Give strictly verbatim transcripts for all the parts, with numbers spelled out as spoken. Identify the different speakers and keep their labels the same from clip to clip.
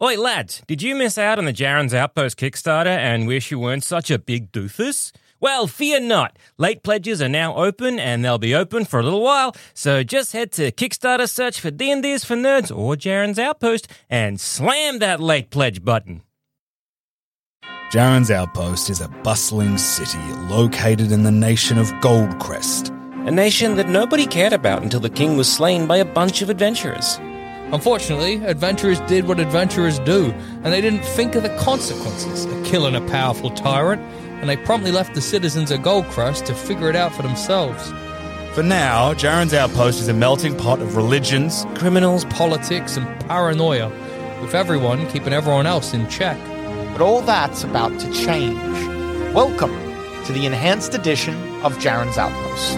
Speaker 1: Oi, lads, did you miss out on the Jaren's Outpost Kickstarter and wish you weren't such a big doofus? Well, fear not. Late pledges are now open, and they'll be open for a little while, so just head to Kickstarter search for D and D's for Nerds or Jaren's Outpost and slam that late pledge button.
Speaker 2: Jaren's Outpost is a bustling city located in the nation of Goldcrest.
Speaker 3: A nation that nobody cared about until the king was slain by a bunch of adventurers.
Speaker 4: Unfortunately, adventurers did what adventurers do, and they didn't think of the consequences of killing a powerful tyrant, and they promptly left the citizens of Goldcrest to figure it out for themselves.
Speaker 2: For now, Jaren's Outpost is a melting pot of religions,
Speaker 4: Criminals, politics, and paranoia, with everyone keeping everyone else in check.
Speaker 5: But all that's about to change. Welcome to the enhanced edition of Jaren's Outpost.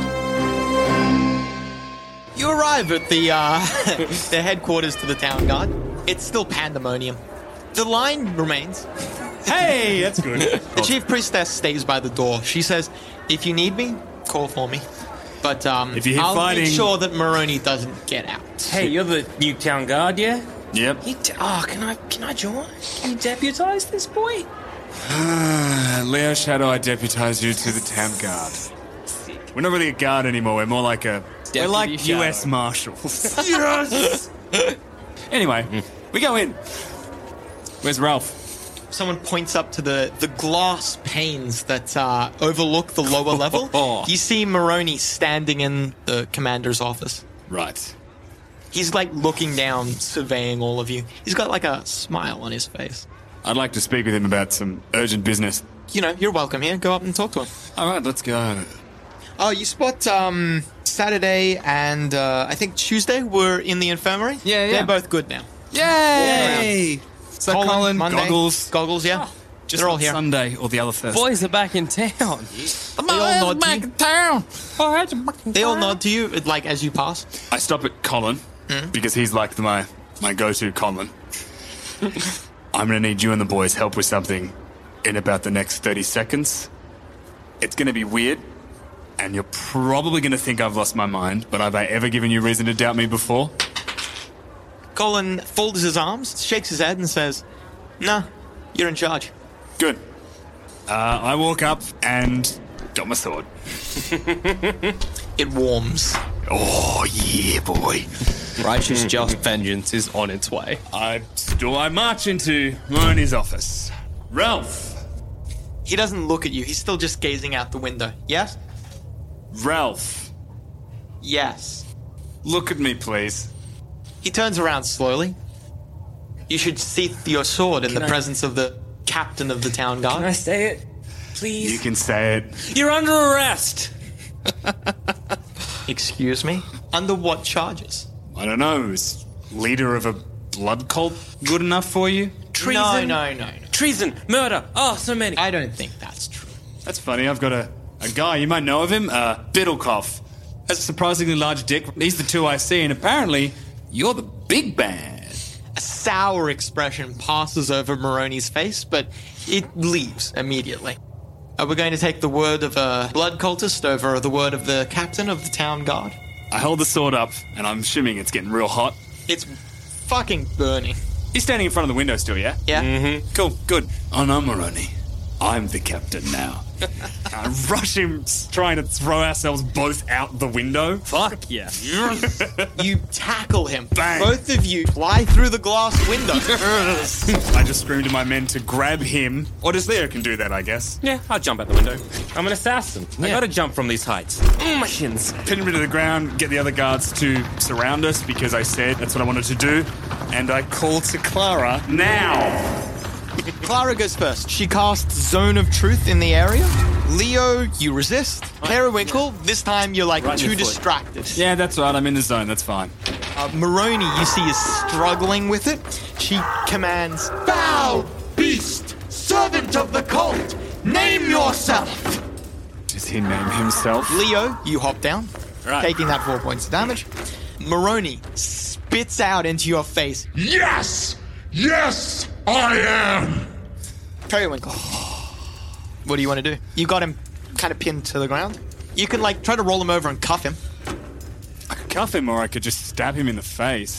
Speaker 5: You arrive at the uh, the headquarters to the town guard. It's still pandemonium. The line remains.
Speaker 6: Hey, that's good.
Speaker 5: The chief priestess stays by the door. She says, "If you need me, call for me. But um,
Speaker 6: If you hear
Speaker 5: I'll
Speaker 6: fighting-
Speaker 5: make sure that Moroni doesn't get out."
Speaker 1: Hey, you're the new town guard, yeah?
Speaker 6: Yep.
Speaker 3: You de- oh, can I can I join? Can you deputise this boy?
Speaker 6: Leo Shadow, I deputise you to the town guard. We're not really a guard anymore. We're more like a... we're like
Speaker 3: Shadow.
Speaker 6: U S Marshals. Yes! Anyway, we go in. Where's Ralph?
Speaker 5: Someone points up to the, the glass panes that uh, overlook the lower level. You see Moroni standing in the commander's office.
Speaker 6: Right.
Speaker 5: He's like looking down, surveying all of you. He's got like a smile on his face.
Speaker 6: I'd like to speak with him about some urgent business.
Speaker 5: You know, you're welcome here. Go up and talk to him.
Speaker 6: All right, let's go.
Speaker 5: Oh, you spot um, Saturday and uh, I think Tuesday were in the infirmary?
Speaker 6: Yeah, yeah.
Speaker 5: They're both good now.
Speaker 6: Yay! So Colin,
Speaker 5: Monday,
Speaker 6: Goggles.
Speaker 5: Goggles, yeah.
Speaker 6: Just
Speaker 5: They're all
Speaker 6: not
Speaker 5: here.
Speaker 6: Sunday or the other Thursday.
Speaker 3: Boys are back in town.
Speaker 5: They all nod to you.
Speaker 3: town.
Speaker 5: They all nod to you, like, as you pass.
Speaker 6: I stop at Colin because he's like my my go-to Colin. I'm going to need you and the boys' help with something in about the next thirty seconds. It's going to be weird, and you're probably going to think I've lost my mind, but have I ever given you reason to doubt me before?
Speaker 5: Colin folds his arms, shakes his head, and says, "Nah, you're in charge."
Speaker 6: Good. Uh, I walk up and got my sword.
Speaker 5: It warms.
Speaker 6: Oh, yeah, boy.
Speaker 3: Righteous just vengeance is on its way.
Speaker 6: I still I march into Moroni's office. Ralph!
Speaker 5: He doesn't look at you. He's still just gazing out the window. Yes?
Speaker 6: Ralph!
Speaker 5: Yes.
Speaker 6: Look at me, please.
Speaker 5: He turns around slowly. You should sheath your sword in
Speaker 3: Can
Speaker 5: the
Speaker 3: I-
Speaker 5: presence of the captain of the town guard.
Speaker 3: Can I say it? Please?
Speaker 6: You can say it.
Speaker 3: You're under arrest.
Speaker 5: Excuse me? Under what charges?
Speaker 6: I don't know, is leader of a blood cult good enough for you?
Speaker 3: Treason.
Speaker 5: No, no, no, no.
Speaker 3: Treason. Murder. Oh, so many.
Speaker 5: I don't think that's true.
Speaker 6: That's funny, I've got a, a guy, you might know of him, uh, Biddlecoff. Has a surprisingly large dick. He's the two I see, and apparently, you're the big bad.
Speaker 5: A sour expression passes over Moroni's face, but it leaves immediately. Are we going to take the word of a blood cultist over the word of the captain of the town guard?
Speaker 6: I hold the sword up, and I'm assuming it's getting real hot.
Speaker 5: It's fucking burning.
Speaker 6: He's standing in front of the window still, yeah?
Speaker 5: Yeah?
Speaker 6: Mm-hmm. Cool, good. Oh no, Moroni. I'm the captain now. I rush him, trying to throw ourselves both out the window.
Speaker 3: Fuck yeah.
Speaker 5: You tackle him.
Speaker 6: Bang.
Speaker 5: Both of you fly through the glass window.
Speaker 6: I just scream to my men to grab him. Or just Leo can do that, I guess.
Speaker 1: Yeah, I'll jump out the window. I'm an assassin. I
Speaker 3: Yeah.
Speaker 1: gotta jump from these heights.
Speaker 3: Mm, my shins.
Speaker 6: Pin him to the ground, get the other guards to surround us because I said that's what I wanted to do. And I call to Clara now.
Speaker 5: Clara goes first. She casts Zone of Truth in the area. Leo, you resist. Periwinkle, this time you're like
Speaker 6: Right in
Speaker 5: too
Speaker 6: your foot.
Speaker 5: distracted.
Speaker 6: Yeah, that's right. I'm in the zone. That's fine.
Speaker 5: Uh, Moroni, you see, is struggling with it. She commands, "Foul beast, servant of the cult, name yourself."
Speaker 6: Does he name himself?
Speaker 5: Leo, you hop down,
Speaker 6: Right.
Speaker 5: taking that four points of damage. Moroni spits out into your face,
Speaker 7: Yes! Yes, I am!
Speaker 5: Periwinkle. What do you want to do? You got him kind of pinned to the ground. You can, like, try to roll him over and cuff him.
Speaker 6: I could cuff him or I could just stab him in the face.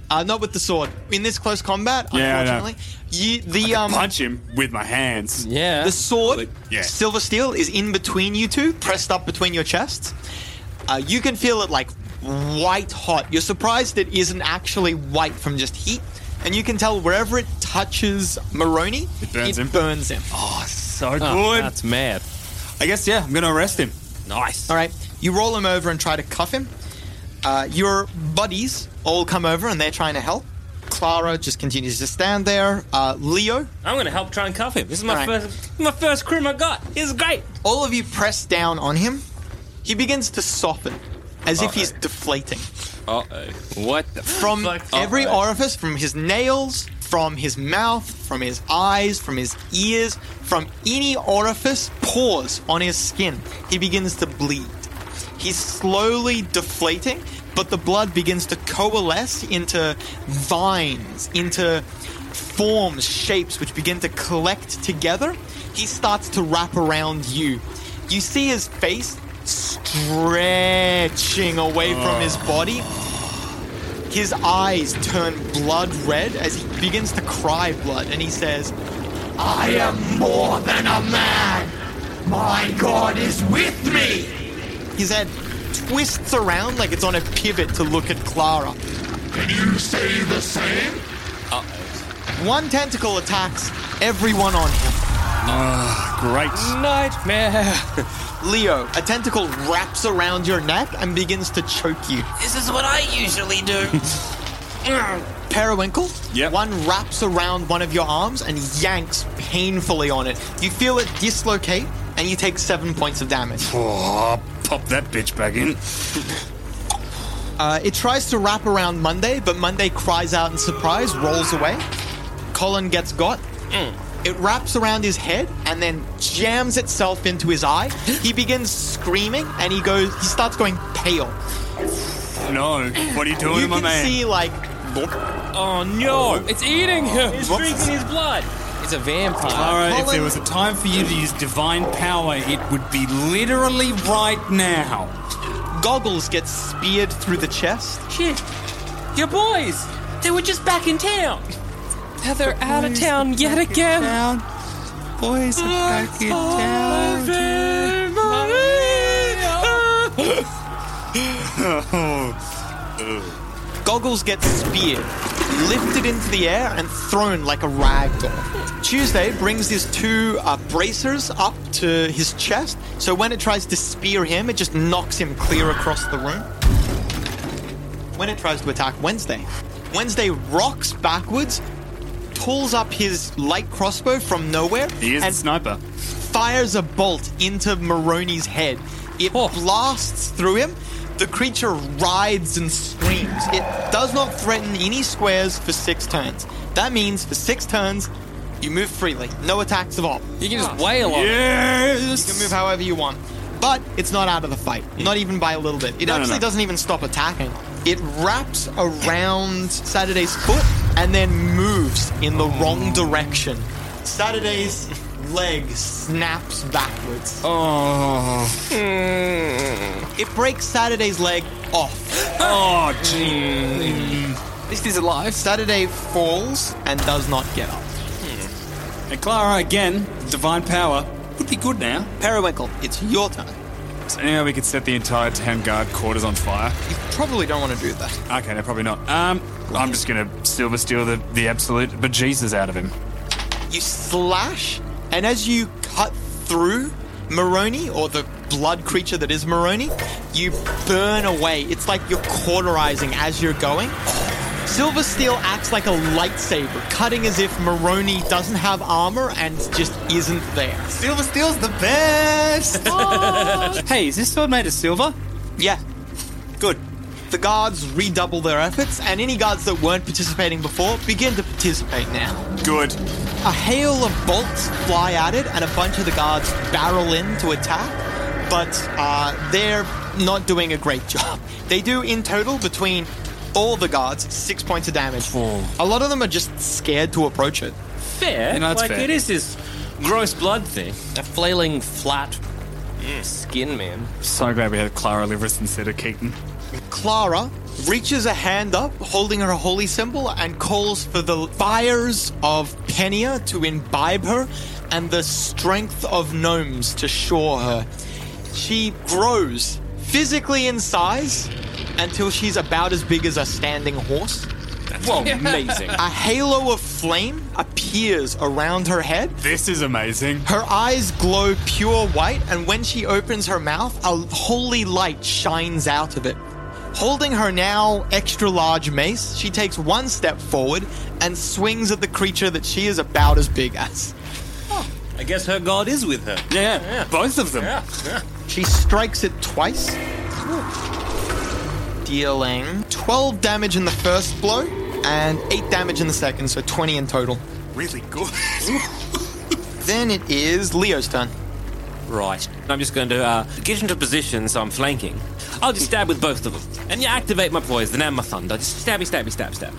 Speaker 5: Uh, not with the sword. In this close combat,
Speaker 6: Yeah, I know.
Speaker 5: unfortunately, you, the um,
Speaker 6: Punch him with my hands.
Speaker 3: Yeah.
Speaker 5: the sword,
Speaker 6: Yeah.
Speaker 5: Silver Steel, is in between you two, pressed up between your chests. Uh, you can feel it like white hot. You're surprised it isn't actually white from just heat, and you can tell wherever it touches Moroni,
Speaker 6: It burns him.
Speaker 5: burns him.
Speaker 6: Oh, so
Speaker 3: Oh,
Speaker 6: good.
Speaker 3: that's mad.
Speaker 6: I guess, yeah, I'm going to arrest him.
Speaker 3: Nice.
Speaker 5: All right, you roll him over and try to cuff him. Uh, your buddies all come over and they're trying to help. Clara just continues to stand there. Uh, Leo,
Speaker 1: I'm going to help try and cuff him. This is my
Speaker 5: Alright.
Speaker 1: first my first crim I got. It's great.
Speaker 5: all of you press down on him. He begins to soften, as if he's deflating.
Speaker 3: Uh-oh. What the
Speaker 5: From
Speaker 3: fuck?
Speaker 5: every
Speaker 3: Uh-oh.
Speaker 5: orifice, from his nails, from his mouth, from his eyes, from his ears, from any orifice, pores on his skin, he begins to bleed. He's slowly deflating, but the blood begins to coalesce into vines, into forms, shapes, which begin to collect together. He starts to wrap around you. You see his face stretching away from his body. His eyes turn blood red as he begins to cry blood, and he says,
Speaker 7: I am more than a man. My God is with me.
Speaker 5: his head twists around like it's on a pivot to look at Clara.
Speaker 7: Can you say the same?
Speaker 5: One tentacle attacks everyone on him.
Speaker 6: Great.
Speaker 3: Nightmare.
Speaker 5: Leo, a tentacle wraps around your neck and begins to choke you.
Speaker 3: This is what I usually do.
Speaker 5: Periwinkle,
Speaker 6: Yep.
Speaker 5: one wraps around one of your arms and yanks painfully on it. You feel it dislocate and you take seven points of damage.
Speaker 6: Oh, pop that bitch back in.
Speaker 5: Uh, it tries to wrap around Monday, but Monday cries out in surprise, rolls away. Colin gets got. It wraps around his head and then jams itself into his eye. He begins screaming and he goes. He starts going pale.
Speaker 6: No. What are you doing,
Speaker 5: You
Speaker 6: my
Speaker 5: can
Speaker 6: man?
Speaker 5: see like
Speaker 1: Oh no!
Speaker 3: It's eating him.
Speaker 1: It's drinking his blood.
Speaker 3: It's a vampire.
Speaker 6: Alright, if
Speaker 5: Colin-
Speaker 6: there was a time for you to use divine power, it would be literally right now.
Speaker 5: Goggles gets speared through the chest.
Speaker 1: Shit! Your boys! They were just back in town.
Speaker 3: Now they're out of town yet again.
Speaker 6: Town. Boys are back in town.
Speaker 5: Goggles gets speared, lifted into the air, and thrown like a rag doll. Tuesday brings his two uh, bracers up to his chest, so when it tries to spear him, it just knocks him clear across the room. When it tries to attack Wednesday, Wednesday rocks backwards, pulls up his light crossbow from nowhere,
Speaker 6: He is a
Speaker 5: and
Speaker 6: sniper.
Speaker 5: fires a bolt into Moroni's head. It blasts through him. The creature writhes and screams. It does not threaten any squares for six turns. That means for six turns, you move freely. No attacks of all.
Speaker 3: You can just wail on it.
Speaker 6: Yes!
Speaker 5: You can move however you want. But it's not out of the fight. Not even by a little bit. It
Speaker 6: No, no,
Speaker 5: actually
Speaker 6: no.
Speaker 5: doesn't even stop attacking. It wraps around Saturday's foot and then moves in the wrong direction. Saturday's leg snaps backwards.
Speaker 6: Oh.
Speaker 5: It breaks Saturday's leg off.
Speaker 6: Oh, gee.
Speaker 3: At least he's alive.
Speaker 5: Saturday falls and does not get up.
Speaker 6: And Clara, again, divine power would be good now.
Speaker 5: Periwinkle, it's your turn.
Speaker 6: So now we could set the entire town guard quarters on fire.
Speaker 5: You probably don't want to do that.
Speaker 6: Okay, no, probably not. Um, I'm just gonna silver steal the, the absolute bejesus out of him.
Speaker 5: You slash, and as you cut through Moroni, or the blood creature that is Moroni, you burn away. It's like you're cauterizing as you're going. Silver Steel acts like a lightsaber, cutting as if Moroni doesn't have armor and just isn't there.
Speaker 6: Silver steel's the best! Hey, is this sword made of silver?
Speaker 5: Yeah. Good. The guards redouble their efforts, and any guards that weren't participating before begin to participate now.
Speaker 6: Good.
Speaker 5: A hail of bolts fly at it, and a bunch of the guards barrel in to attack, but uh, they're not doing a great job. They do, in total, between all the guards, six points of damage. A lot of them are just scared to approach it.
Speaker 1: Fair.
Speaker 6: You know, that's
Speaker 1: like
Speaker 6: fair.
Speaker 1: it is this gross blood thing.
Speaker 3: A flailing flat skin man.
Speaker 6: So glad we had Clara Liveris instead of Keaton.
Speaker 5: Clara reaches a hand up, holding her holy symbol, and calls for the fires of Penia to imbibe her and the strength of gnomes to shore her. She grows physically in size until she's about as big as a standing horse.
Speaker 3: Whoa, amazing.
Speaker 5: A halo of flame appears around her head.
Speaker 6: This is amazing.
Speaker 5: Her eyes glow pure white, and when she opens her mouth, a holy light shines out of it. Holding her now extra large mace, she takes one step forward and swings at the creature that she is about as big as.
Speaker 3: I guess her god is with her.
Speaker 6: Yeah, yeah. Both of them.
Speaker 3: Yeah, yeah.
Speaker 5: She strikes it twice, dealing twelve damage in the first blow and eight damage in the second, so twenty in total.
Speaker 6: Really good.
Speaker 5: Then it is Leo's turn.
Speaker 3: Right. I'm just going to uh, get into position so I'm flanking. I'll just stab with both of them. And you activate my poison and my thunder. Just stabby, stabby, stab, stab.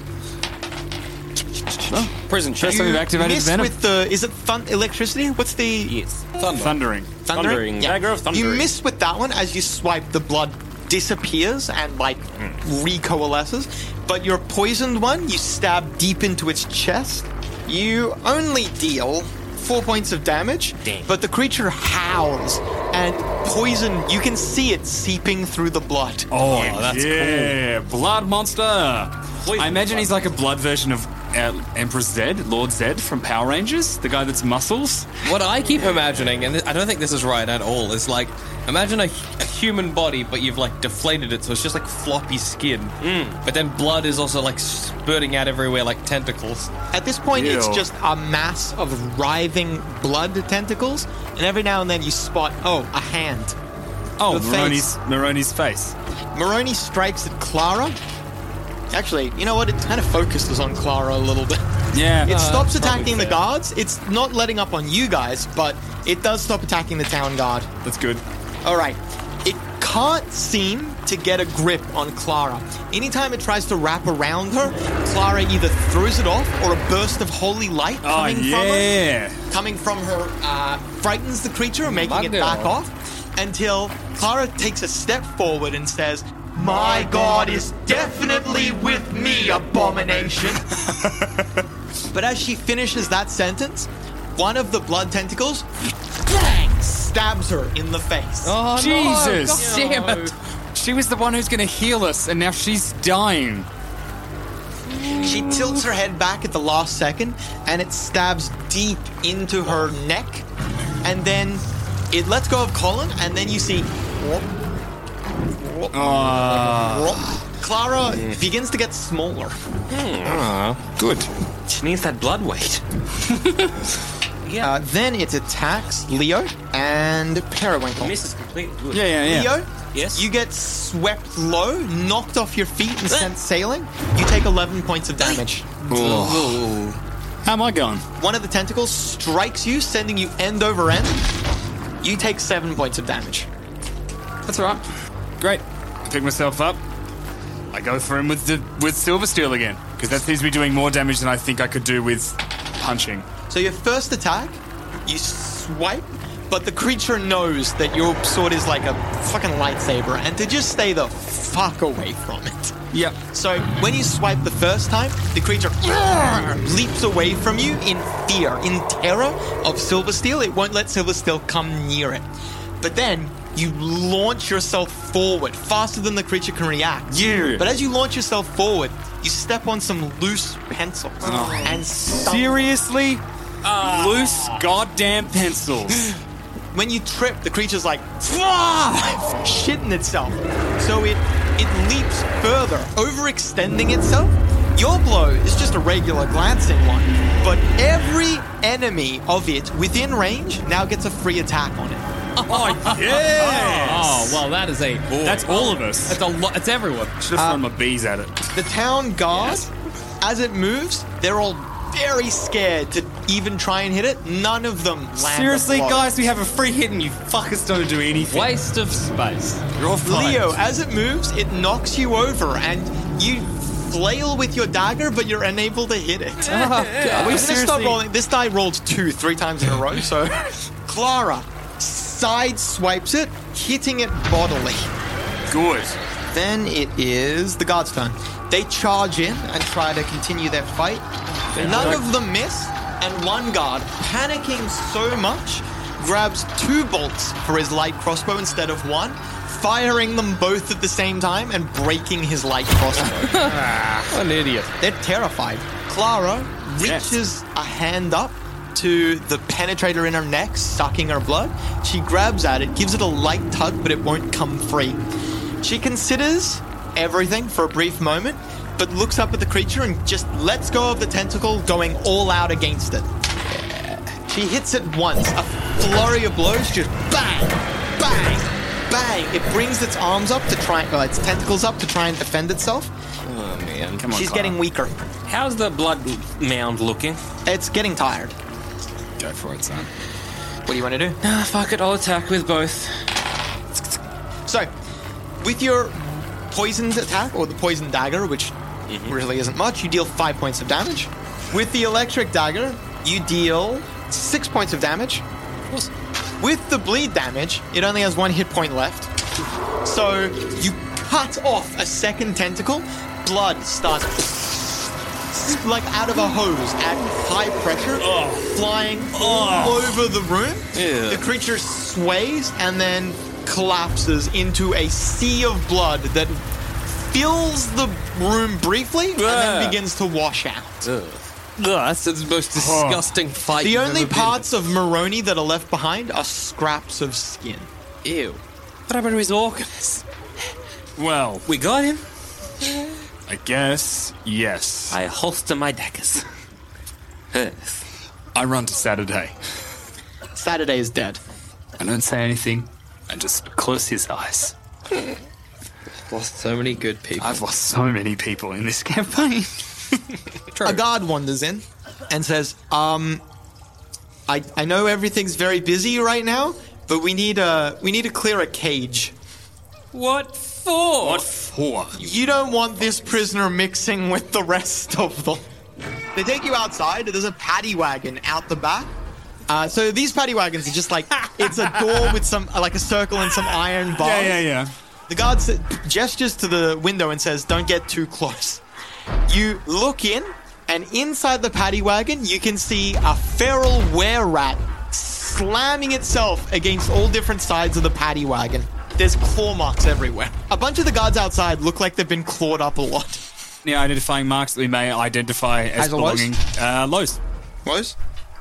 Speaker 3: Oh, prison check.
Speaker 6: So we've activated
Speaker 5: miss
Speaker 6: venom.
Speaker 5: with the, is it thun- electricity? What's the...
Speaker 3: Yes. Thunder.
Speaker 6: Thundering.
Speaker 5: Thundering?
Speaker 3: Thundering. Dagger of thundering.
Speaker 5: You miss with that one as you swipe, the blood disappears and like recoalesces. But your poisoned one, you stab deep into its chest. You only deal four points of damage,
Speaker 3: Damn.
Speaker 5: but the creature howls and poison, you can see it seeping through the blood.
Speaker 6: Oh,
Speaker 3: that's
Speaker 6: yeah. Blood monster. I imagine he's like a blood version of uh, Emperor Zed, Lord Zed from Power Rangers, the guy that's muscles.
Speaker 4: What I keep imagining, and I don't think this is right at all, is like, imagine a, a human body, but you've like deflated it, so it's just like floppy skin. Mm. But then blood is also like spurting out everywhere like tentacles.
Speaker 5: At this point,
Speaker 6: Ew.
Speaker 5: it's just a mass of writhing blood tentacles, and every now and then you spot, oh, a hand.
Speaker 6: Oh,
Speaker 5: The
Speaker 6: Maroni's, Maroni's face.
Speaker 5: Maroni strikes at Clara. Actually, you know what? It kind of focuses on Clara a little bit.
Speaker 6: Yeah.
Speaker 5: It stops
Speaker 4: that's
Speaker 5: attacking
Speaker 4: probably
Speaker 5: the
Speaker 4: fair.
Speaker 5: guards. It's not letting up on you guys, but it does stop attacking the town guard.
Speaker 6: That's good.
Speaker 5: All right. It can't seem to get a grip on Clara. Anytime it tries to wrap around her, Clara either throws it off or a burst of holy light
Speaker 6: Oh,
Speaker 5: coming from her,
Speaker 6: yeah.
Speaker 5: coming from her uh, frightens the creature, making it
Speaker 4: Bugger.
Speaker 5: back off, until Clara takes a step forward and says,
Speaker 7: My God is definitely with me, abomination.
Speaker 5: but as she finishes that sentence, one of the blood tentacles bang, stabs her in the face.
Speaker 4: Oh,
Speaker 6: Jesus.
Speaker 4: No, God damn it.
Speaker 6: She was the one who's going to heal us, and now she's dying.
Speaker 5: She tilts her head back at the last second, and it stabs deep into her neck. And then it lets go of Colin, and then you see... Clara begins to get smaller.
Speaker 3: Ah, good. She needs that blood weight.
Speaker 5: Uh, then it attacks Leo and Periwinkle.
Speaker 3: Misses completely. Good.
Speaker 6: Yeah, yeah, yeah.
Speaker 5: Leo,
Speaker 3: Yes?
Speaker 5: you get swept low, knocked off your feet, and sent sailing. You take eleven points of damage.
Speaker 6: How am I going?
Speaker 5: One of the tentacles strikes you, sending you end over end. You take seven points of damage.
Speaker 6: That's all right. Great. I pick myself up. I go for him with the, with Silver Steel again, because that seems to be doing more damage than I think I could do with punching.
Speaker 5: So your first attack, you swipe, but the creature knows that your sword is like a fucking lightsaber, and to just stay the fuck away from it.
Speaker 6: Yep.
Speaker 5: So when you swipe the first time, the creature leaps away from you in fear, in terror of Silver Steel. It won't let Silver Steel come near it. But then you launch yourself forward faster than the creature can react.
Speaker 6: Yeah.
Speaker 5: But as you launch yourself forward, you step on some loose pencils and stumble.
Speaker 6: Seriously? Loose goddamn pencils.
Speaker 5: When you trip, the creature's like shitting itself. So it it leaps further, overextending itself. Your blow is just a regular glancing one, but every enemy of it within range now gets a free attack on it.
Speaker 6: Oh, yes!
Speaker 4: Oh, well, that is a...
Speaker 6: That's all of us.
Speaker 4: That's a lot. It's everyone.
Speaker 6: Should have thrown my bees at it.
Speaker 5: The town guard, as it moves, they're all very scared to even try and hit it. None of them land.
Speaker 6: Seriously,
Speaker 5: a blow.
Speaker 6: guys, we have a free hit and you fuckers don't do anything.
Speaker 4: Waste of space.
Speaker 6: You're all fine.
Speaker 5: Leo, as it moves, it knocks you over, and you flail with your dagger, but you're unable to hit it.
Speaker 4: Oh, God.
Speaker 5: I'm gonna stop
Speaker 6: seriously-
Speaker 5: rolling. This die rolled two, three times in a row. So, Clara side swipes it, hitting it bodily.
Speaker 6: Good.
Speaker 5: Then it is the guards' turn. They charge in and try to continue their fight. None of them miss, and one guard, panicking so much, grabs two bolts for his light crossbow instead of one, firing them both at the same time and breaking his light crossbow.
Speaker 4: What an idiot.
Speaker 5: They're terrified. Clara reaches a hand up to the penetrator in her neck, sucking her blood. She grabs at it, gives it a light tug, but it won't come free. She considers everything for a brief moment, but looks up at the creature and just lets go of the tentacle, going all out against it. She hits it once. A flurry of blows, just bang, bang, bang. It brings its arms up to try, uh, its tentacles up to try and defend itself.
Speaker 3: Oh, man. Come on,
Speaker 5: She's
Speaker 3: Clara.
Speaker 5: getting weaker.
Speaker 3: How's the blood mound looking?
Speaker 5: It's getting tired.
Speaker 6: Go for it, son.
Speaker 5: What do you want to do?
Speaker 3: Ah, fuck it. I'll attack with both.
Speaker 5: So, with your poisoned attack, or the poison dagger, which really isn't much, you deal five points of damage. With the electric dagger, you deal six points of damage. With the bleed damage, it only has one hit point left. So, you cut off a second tentacle, blood starts like out of a hose at high pressure, flying all over the room.
Speaker 3: Ew.
Speaker 5: The creature sways and then collapses into a sea of blood that fills the room briefly and then
Speaker 3: Ah.
Speaker 5: begins to wash out.
Speaker 3: Ugh.
Speaker 4: Ugh, that's the most disgusting fight.
Speaker 5: The
Speaker 4: you've
Speaker 5: only
Speaker 4: ever been
Speaker 5: parts of Moroni that are left behind are scraps of skin.
Speaker 3: Ew. What happened to his organs?
Speaker 6: Well,
Speaker 3: We got him.
Speaker 6: I guess yes.
Speaker 3: I holster my daggers. Ugh.
Speaker 6: I run to Saturday.
Speaker 5: Saturday is dead.
Speaker 6: I don't say anything. I just close his eyes.
Speaker 4: Lost so many good people.
Speaker 6: I've lost so many people in this campaign.
Speaker 5: A guard wanders in and says, um, I, I know everything's very busy right now, but we need a, we need to clear a cage.
Speaker 3: What for?
Speaker 6: What for?
Speaker 5: You don't want this prisoner mixing with the rest of them. They take you outside. There's a paddy wagon out the back. Uh, so these paddy wagons are just like, it's a door with some, like a circle and some iron bars.
Speaker 6: Yeah, yeah, yeah.
Speaker 5: The guard s- gestures to the window and says, don't get too close. You look in, and inside the paddy wagon, you can see a feral were-rat slamming itself against all different sides of the paddy wagon. There's claw marks everywhere. A bunch of the guards outside look like they've been clawed up a lot.
Speaker 6: Now identifying marks that we may identify as
Speaker 5: As a Lowe's?
Speaker 6: belonging. Uh, Lowe's.
Speaker 5: What?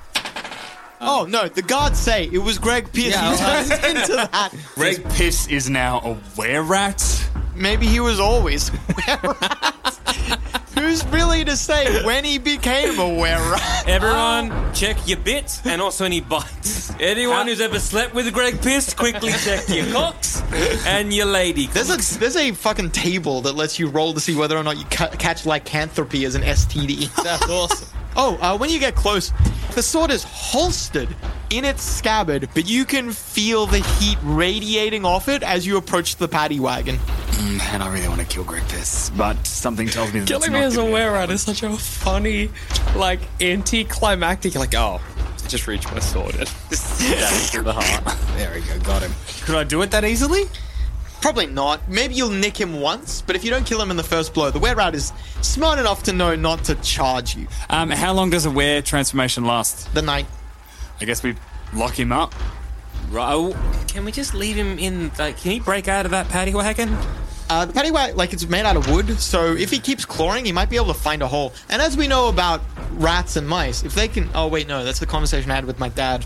Speaker 5: Oh, no, the guards say it was Greg Pierce
Speaker 4: Yeah,
Speaker 5: who turned into that.
Speaker 6: Greg Piss is now a were-rat.
Speaker 5: Maybe he was always were-rat. Who's really to say when he became a were-rat?
Speaker 3: Everyone, check your bits and also any bites. Anyone who's ever slept with Greg Piss, quickly check your cocks and your lady.
Speaker 5: There's a there's a fucking table that lets you roll to see whether or not you ca- catch lycanthropy as an S T D.
Speaker 4: That's awesome.
Speaker 5: Oh, uh, when you get close, the sword is holstered in its scabbard, but you can feel the heat radiating off it as you approach the paddy wagon.
Speaker 6: Mm, and I really want to kill Greg Piss, but something tells me that that's
Speaker 4: Killing me
Speaker 6: not
Speaker 4: as a
Speaker 6: good.
Speaker 4: were-rat is such a funny, like, anticlimactic. You're like, oh, I just reached my sword in. That's to the heart. There we go, got him.
Speaker 6: Could I do it that easily?
Speaker 5: Probably not. Maybe you'll nick him once, but if you don't kill him in the first blow, the were-rat is smart enough to know not to charge you.
Speaker 6: Um, how long does a were transformation last?
Speaker 5: The night.
Speaker 6: I guess we lock him up.
Speaker 3: Right, oh, can we just leave him in, like, can he break out of that paddy wagon?
Speaker 5: Uh, the paddy wagon, like, it's made out of wood, so if he keeps clawing, he might be able to find a hole. And as we know about rats and mice, if they can... Oh, wait, no, that's the conversation I had with my dad.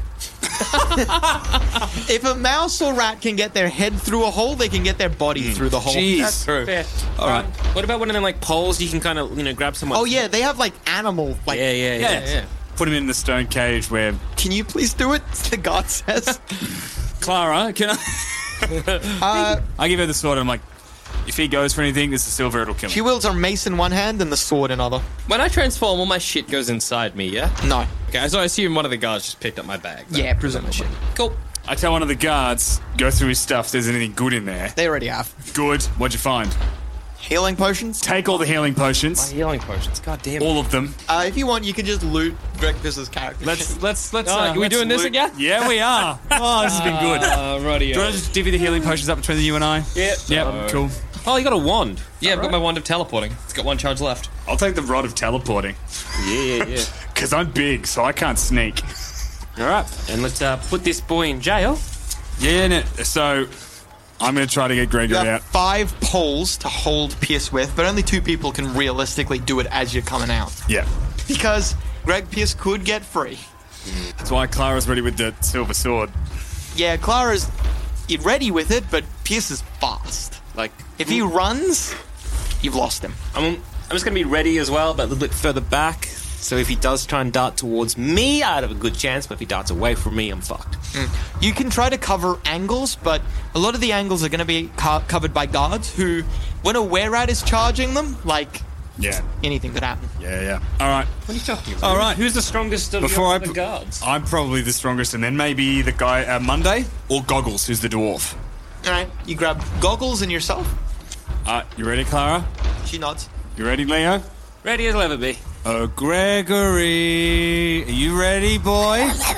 Speaker 5: If a mouse or rat can get their head through a hole, they can get their body through the hole.
Speaker 6: Jeez.
Speaker 3: That's true. Fair.
Speaker 6: All right.
Speaker 3: Um, what about one of them, like, poles you can kind of, you know, grab someone?
Speaker 5: Oh, yeah, they have, like, animal... Like,
Speaker 3: Yeah, yeah, yeah.
Speaker 6: Yeah.
Speaker 3: yeah.
Speaker 6: Put him in the stone cage where...
Speaker 5: Can you please do it? The god says.
Speaker 6: Clara, can I...
Speaker 5: Uh,
Speaker 6: I give her the sword and I'm like, if he goes for anything, this is silver, it'll kill
Speaker 5: she
Speaker 6: him.
Speaker 5: wields her mace in one hand and the sword in other.
Speaker 4: When I transform, all my shit goes inside me, yeah?
Speaker 5: No.
Speaker 4: Okay, so I assume one of the guards just picked up my bag. though.
Speaker 5: Yeah, presumably.
Speaker 4: Cool.
Speaker 6: I tell one of the guards, go through his stuff, if there's anything good in there.
Speaker 5: They already have.
Speaker 6: Good. What'd you find?
Speaker 5: Healing potions.
Speaker 6: Take all the healing potions.
Speaker 4: Healing potions, god damn it.
Speaker 6: All of them.
Speaker 5: Uh, if you want, you can just loot Greg Piss's character.
Speaker 6: Let's, let's, let's...
Speaker 4: Oh,
Speaker 6: uh,
Speaker 4: are we
Speaker 6: let's
Speaker 4: doing this
Speaker 6: loot-
Speaker 4: again?
Speaker 6: Yeah, we are. Oh, this has been good.
Speaker 4: Uh, righty.
Speaker 6: Do you want to just divvy the healing potions up between you and I?
Speaker 4: Yep.
Speaker 6: Yep, cool.
Speaker 3: Oh, you got a wand.
Speaker 4: Yeah, I've got my wand of teleporting. It's got one charge left.
Speaker 6: I'll take the rod of teleporting.
Speaker 3: Yeah, yeah, yeah.
Speaker 6: Because I'm big, so I can't sneak.
Speaker 3: All right, and let's uh, put this boy in jail.
Speaker 6: Yeah, no, so I'm going to try to get
Speaker 5: You
Speaker 6: Gregory
Speaker 5: have
Speaker 6: out.
Speaker 5: five poles to hold Pierce with, but only two people can realistically do it as you're coming out.
Speaker 6: Yeah.
Speaker 5: Because Greg Pierce could get free.
Speaker 6: That's why Clara's ready with the silver sword.
Speaker 5: Yeah, Clara's ready with it, but Pierce is fast.
Speaker 3: Like,
Speaker 5: If he runs, you've lost him.
Speaker 3: I'm, I'm just going to be ready as well, but a little bit further back. So if he does try and dart towards me, I'd have a good chance, but if he darts away from me, I'm fucked.
Speaker 5: Mm. You can try to cover angles, but a lot of the angles are going to be co- covered by guards who, when a were-rat is charging them, like,
Speaker 6: Yeah.
Speaker 5: anything could happen.
Speaker 6: Yeah, yeah. All right.
Speaker 3: What are you talking about?
Speaker 6: All right.
Speaker 3: Who's the strongest of
Speaker 6: Before
Speaker 3: your,
Speaker 6: I
Speaker 3: the
Speaker 6: put-
Speaker 3: guards?
Speaker 6: I'm probably the strongest, and then maybe the guy uh, Monday or Goggles, who's the dwarf.
Speaker 5: All right, you grab Goggles and yourself.
Speaker 6: Uh, you ready, Clara?
Speaker 5: She nods.
Speaker 6: You ready, Leo?
Speaker 3: Ready as I'll ever be.
Speaker 6: Oh, Gregory, are you ready, boy?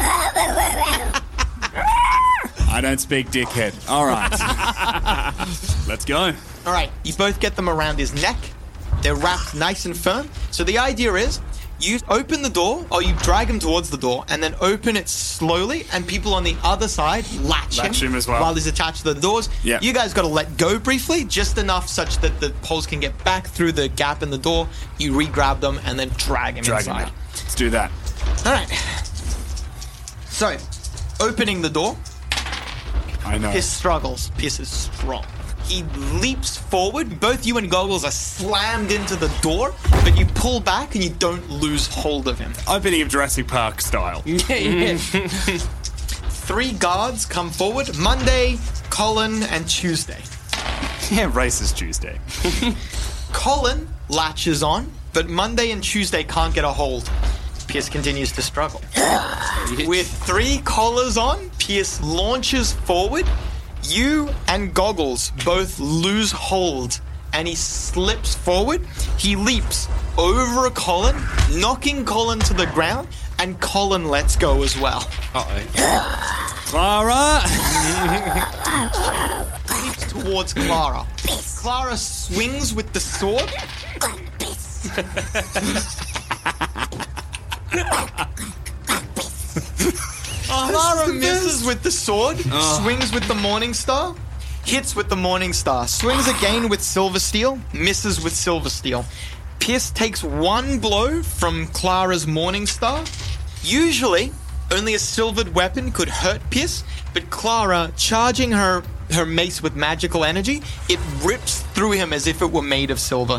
Speaker 6: I don't speak dickhead. All right. Let's go.
Speaker 5: All right, you both get them around his neck. They're wrapped nice and firm. So the idea is you open the door, or you drag him towards the door, and then open it slowly, and people on the other side latch,
Speaker 6: Latch him as well.
Speaker 5: while he's attached to the doors.
Speaker 6: Yeah.
Speaker 5: You guys got to let go briefly, just enough such that the poles can get back through the gap in the door. You re-grab them and then drag him
Speaker 6: Drag him
Speaker 5: inside.
Speaker 6: out. Let's do that.
Speaker 5: All right. So, opening the door.
Speaker 6: I know.
Speaker 5: Pierce struggles. Pierce is strong. He leaps forward. Both you and Goggles are slammed into the door, but you pull back and you don't lose hold of him.
Speaker 6: Opening of Jurassic Park style.
Speaker 5: Yeah, yeah. Three guards come forward. Monday, Colin, and Tuesday.
Speaker 6: Yeah, racist Tuesday.
Speaker 5: Colin latches on, but Monday and Tuesday can't get a hold. Pierce continues to struggle. With three collars on, Pierce launches forward. You and Goggles both lose hold, and he slips forward. He leaps over Colin, knocking Colin to the ground, and Colin lets go as well.
Speaker 3: Uh-oh.
Speaker 6: Clara!
Speaker 5: Leaps towards Clara. Clara swings with the sword. Clara misses with the sword, swings with the Morning Star, hits with the Morning Star, swings again with Silver Steel, misses with Silver Steel. Pierce takes one blow from Clara's Morning Star. Usually, only a silvered weapon could hurt Pierce, but Clara, charging her, her mace with magical energy, it rips through him as if it were made of silver.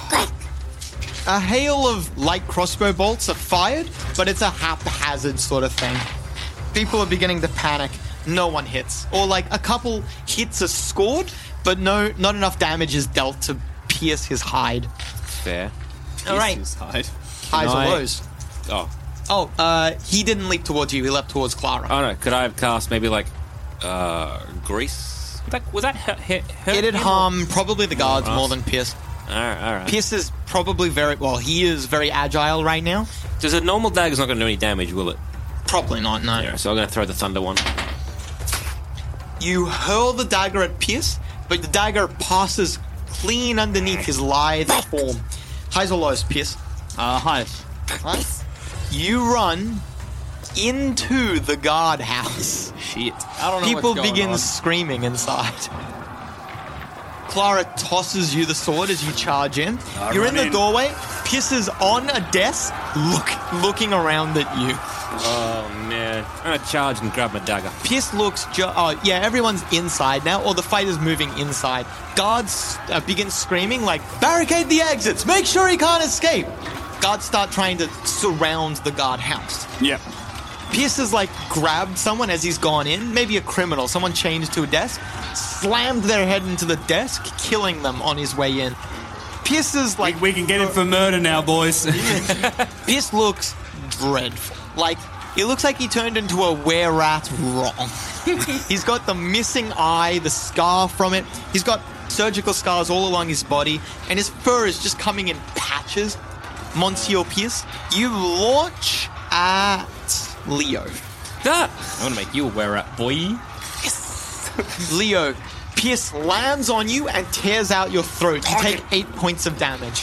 Speaker 5: A hail of light crossbow bolts are fired, but it's a haphazard sort of thing. People are beginning to panic. No one hits. Or like a couple hits are scored, but no, not enough damage is dealt to pierce his hide.
Speaker 3: Fair.
Speaker 5: All right.
Speaker 3: His hide.
Speaker 5: Highs
Speaker 3: I-
Speaker 5: or lows?
Speaker 3: Oh.
Speaker 5: Oh, uh, he didn't leap towards you. He leapt towards Clara.
Speaker 3: Oh no, could I have cast maybe like uh grease? Was that, was that hurt, hurt, hurt
Speaker 5: It'd
Speaker 3: him or-
Speaker 5: harm probably the guards
Speaker 3: Oh,
Speaker 5: more than Pierce.
Speaker 3: Alright, alright.
Speaker 5: Pierce is probably very, well, he is very agile right now.
Speaker 3: Does a normal dagger's not going to do any damage, will it?
Speaker 5: Probably not, no.
Speaker 3: Yeah, so I'm going to throw the thunder one.
Speaker 5: You hurl the dagger at Pierce, but the dagger passes clean underneath his lithe form. Highs or lows, Pierce?
Speaker 4: Uh, highs.
Speaker 5: Huh? You run into the guardhouse.
Speaker 4: Shit. I don't know
Speaker 5: People
Speaker 4: what's going
Speaker 5: begin
Speaker 4: on.
Speaker 5: screaming inside. Clara tosses you the sword as you charge in.
Speaker 6: I
Speaker 5: You're
Speaker 6: run
Speaker 5: in the
Speaker 6: in.
Speaker 5: doorway. Pierce is on a desk, look, looking around at you.
Speaker 3: Oh man. I'm going to charge and grab my dagger.
Speaker 5: Pierce looks. Ju- oh, yeah, everyone's inside now, or the fight is moving inside. Guards uh, begin screaming, like, barricade the exits, make sure he can't escape. Guards start trying to surround the guardhouse.
Speaker 6: Yeah.
Speaker 5: Pierce has, like, grabbed someone as he's gone in, maybe a criminal, someone chained to a desk, slammed their head into the desk, killing them on his way in. Pierce is, like...
Speaker 6: We can get him for murder now, boys.
Speaker 5: Pierce looks dreadful. Like, it looks like he turned into a were-rat wrong. He's got the missing eye, the scar from it. He's got surgical scars all along his body, and his fur is just coming in patches. Monsieur Pierce, you launch at Leo.
Speaker 3: Ah! I want to make you a were-rat, boy.
Speaker 5: Leo, Pierce lands on you and tears out your throat. You take eight points of damage.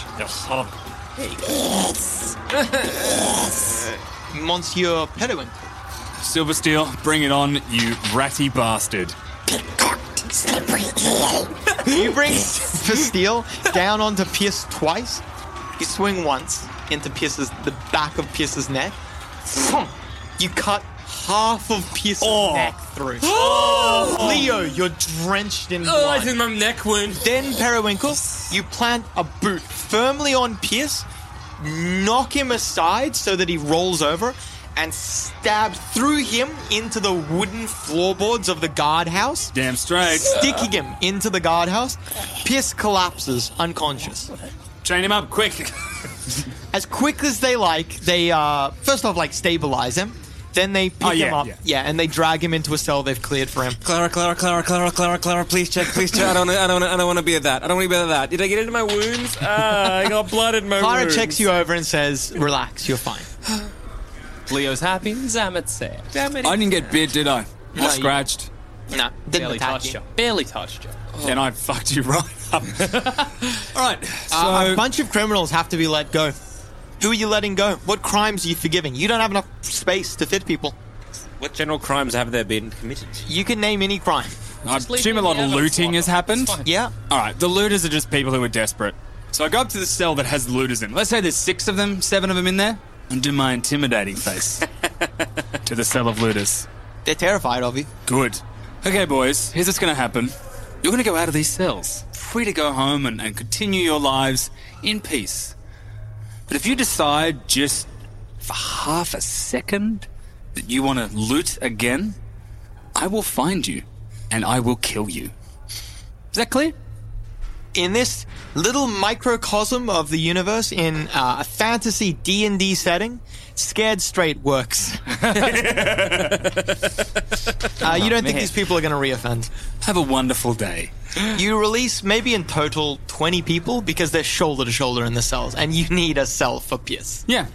Speaker 5: Monsieur Periwinkle.
Speaker 6: Silver Steel, bring it on, you ratty bastard.
Speaker 5: You bring Silver Steel down onto Pierce twice. You swing once into Pierce's the back of Pierce's neck. You cut half of Pierce's
Speaker 3: Oh.
Speaker 5: neck through. Leo, you're drenched in
Speaker 3: Oh,
Speaker 5: blood.
Speaker 3: I think my neck wound.
Speaker 5: Then, Periwinkle, you plant a boot firmly on Pierce, knock him aside so that he rolls over, and stab through him into the wooden floorboards of the guardhouse,
Speaker 6: Damn straight.
Speaker 5: sticking him into the guardhouse. Pierce collapses, unconscious.
Speaker 6: Chain him up, quick.
Speaker 5: As quick as they like, they, uh, first off, like, stabilize him. Then they pick
Speaker 6: Oh, yeah,
Speaker 5: him up,
Speaker 6: yeah.
Speaker 5: yeah, and they drag him into a cell they've cleared for him.
Speaker 3: Clara, Clara, Clara, Clara, Clara, Clara, please check, please check. I don't, I don't, I don't want to be at that. I don't want to be at that. Did I get into my wounds? Ah, I got blood in my
Speaker 5: Clara
Speaker 3: wounds.
Speaker 5: checks you over and says, relax, you're fine.
Speaker 4: Leo's happy, Zamet's sad.
Speaker 3: Damn it.
Speaker 6: I didn't get bit, did I?
Speaker 5: No,
Speaker 6: I
Speaker 5: you-
Speaker 6: scratched.
Speaker 5: Nah, didn't
Speaker 4: Barely
Speaker 5: attack
Speaker 4: touched
Speaker 5: you.
Speaker 4: you. Barely touched you.
Speaker 6: And I fucked you right up. All right, so...
Speaker 5: Uh, a bunch of criminals have to be let go. Who are you letting go? What crimes are you forgiving? You don't have enough space to fit people.
Speaker 3: What general crimes have there been committed?
Speaker 5: You can name any crime.
Speaker 6: I
Speaker 4: leave
Speaker 6: assume
Speaker 4: me
Speaker 6: a lot
Speaker 4: in
Speaker 6: of
Speaker 4: the
Speaker 6: looting
Speaker 4: other
Speaker 6: has
Speaker 4: slot.
Speaker 6: happened.
Speaker 4: It's fine.
Speaker 5: Yeah.
Speaker 6: All right, the looters are just people who are desperate. So I go up to the cell that has the looters in. Let's say there's six of them, seven of them in there, and do my intimidating face to the cell of looters.
Speaker 5: They're terrified of you.
Speaker 6: Good. Okay, boys, here's what's going to happen. You're going to go out of these cells, free to go home and, and continue your lives in peace. But if you decide just for half a second that you want to loot again, I will find you and I will kill you. Is that clear?
Speaker 5: In this little microcosm of the universe, in uh, a fantasy D and D setting, scared straight works. uh, you don't think these people are going to reoffend.
Speaker 6: Have a wonderful day.
Speaker 5: You release maybe in total twenty people because they're shoulder to shoulder in the cells, and you need a cell for Pierce.
Speaker 6: Yeah.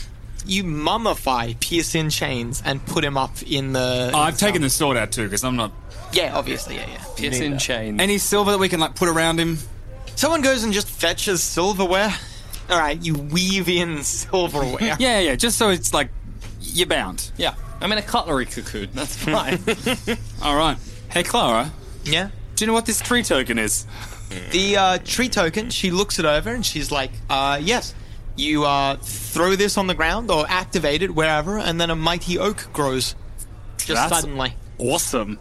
Speaker 5: You mummify Pierce in chains and put him up in the...
Speaker 6: Oh, I've taken the sword out too because I'm not...
Speaker 5: Yeah, obviously, yeah, yeah.
Speaker 4: Pierce in chains.
Speaker 6: Any silver that we can like put around him?
Speaker 5: Someone goes and just fetches silverware. All right, you weave in silverware.
Speaker 6: Yeah, yeah, just so it's like you're bound.
Speaker 4: Yeah. I'm in a cutlery cocoon. That's fine.
Speaker 6: All right. Hey, Clara,
Speaker 5: Yeah.
Speaker 6: do you know what this tree token is?
Speaker 5: The uh, tree token, she looks it over and she's like, uh, yes. You uh, throw this on the ground or activate it wherever, and then a mighty oak grows. Just
Speaker 6: That's
Speaker 5: suddenly.
Speaker 6: Awesome.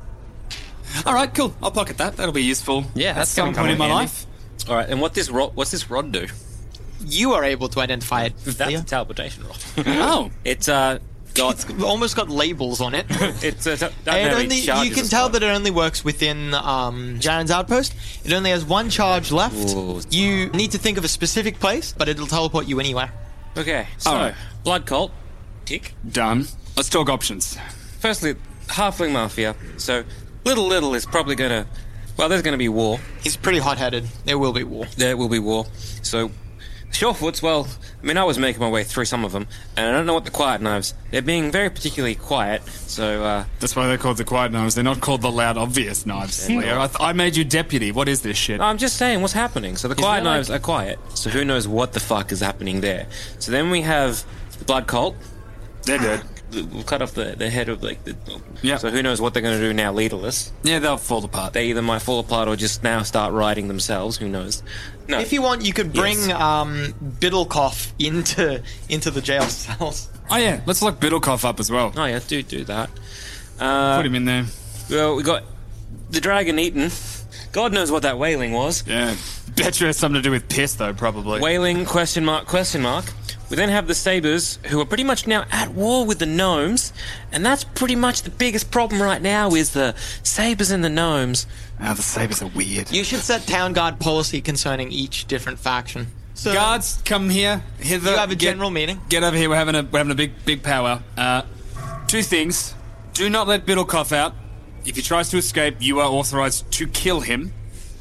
Speaker 6: All right, cool. I'll pocket that. That'll be useful.
Speaker 4: Yeah,
Speaker 6: at
Speaker 4: that's
Speaker 6: some
Speaker 4: gonna come
Speaker 6: point in my
Speaker 4: in handy.
Speaker 6: life.
Speaker 3: All right, and what this rod? What's this rod do?
Speaker 5: You are able to identify it.
Speaker 3: That's
Speaker 5: Leah.
Speaker 3: a teleportation rod.
Speaker 6: Oh,
Speaker 3: It's uh, got
Speaker 5: It's almost got labels on it.
Speaker 3: it's uh, don't know
Speaker 5: And
Speaker 3: how many
Speaker 5: only, you
Speaker 3: charges
Speaker 5: can
Speaker 3: it's
Speaker 5: tell
Speaker 3: got.
Speaker 5: that it only works within um, Jaren's outpost. It only has one charge left.
Speaker 3: Ooh.
Speaker 5: You need to think of a specific place, but it'll teleport you anywhere.
Speaker 3: Okay, so
Speaker 6: Alright.
Speaker 3: blood cult, tick.
Speaker 6: done. Let's talk options.
Speaker 3: Firstly, halfling mafia. So little little is probably gonna. Well, there's gonna be war.
Speaker 5: He's pretty hot-headed. There will be war.
Speaker 3: There will be war. So Surefoots, well, I mean, I was making my way through some of them, and I don't know what the quiet knives. They're being very particularly quiet. So uh,
Speaker 6: That's why they're called the quiet knives. They're not called the loud, obvious knives. Leo. I, th- I made you deputy. What is this shit?
Speaker 3: I'm just saying what's happening. So the quiet
Speaker 4: there, like-
Speaker 3: knives are quiet. So who knows what the fuck is happening there? So then we have the blood cult.
Speaker 6: They're dead.
Speaker 3: We'll cut off the, the head of like the.
Speaker 6: Yeah.
Speaker 3: So who knows what they're going to do now, leaderless?
Speaker 6: Yeah, they'll fall apart.
Speaker 3: They either might fall apart or just now start riding themselves. Who knows? No.
Speaker 5: If you want, you could bring
Speaker 3: Yes.
Speaker 5: um, Biddlecough into into the jail cells.
Speaker 6: Oh yeah, let's lock Biddlecough up as well.
Speaker 3: Oh yeah, do do that. Uh,
Speaker 6: Put him in there.
Speaker 3: well, we got the dragon eaten. God knows what that wailing was.
Speaker 6: Yeah. Bet you has something to do with piss though, probably.
Speaker 3: Wailing, question mark, question mark. We then have the Sabres, who are pretty much now at war with the Gnomes, and that's pretty much the biggest problem right now is the Sabres and the Gnomes.
Speaker 6: Ah, the sabers are weird.
Speaker 5: You should set town guard policy concerning each different faction. So
Speaker 6: Guards, come here. Hither.
Speaker 5: you have a
Speaker 6: Get-
Speaker 5: general meeting.
Speaker 6: Get over here. We're having a we're having a big big powwow. Uh, two things: do not let Biddlecough out. If he tries to escape, you are authorized to kill him.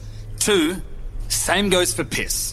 Speaker 6: Two, same goes for piss.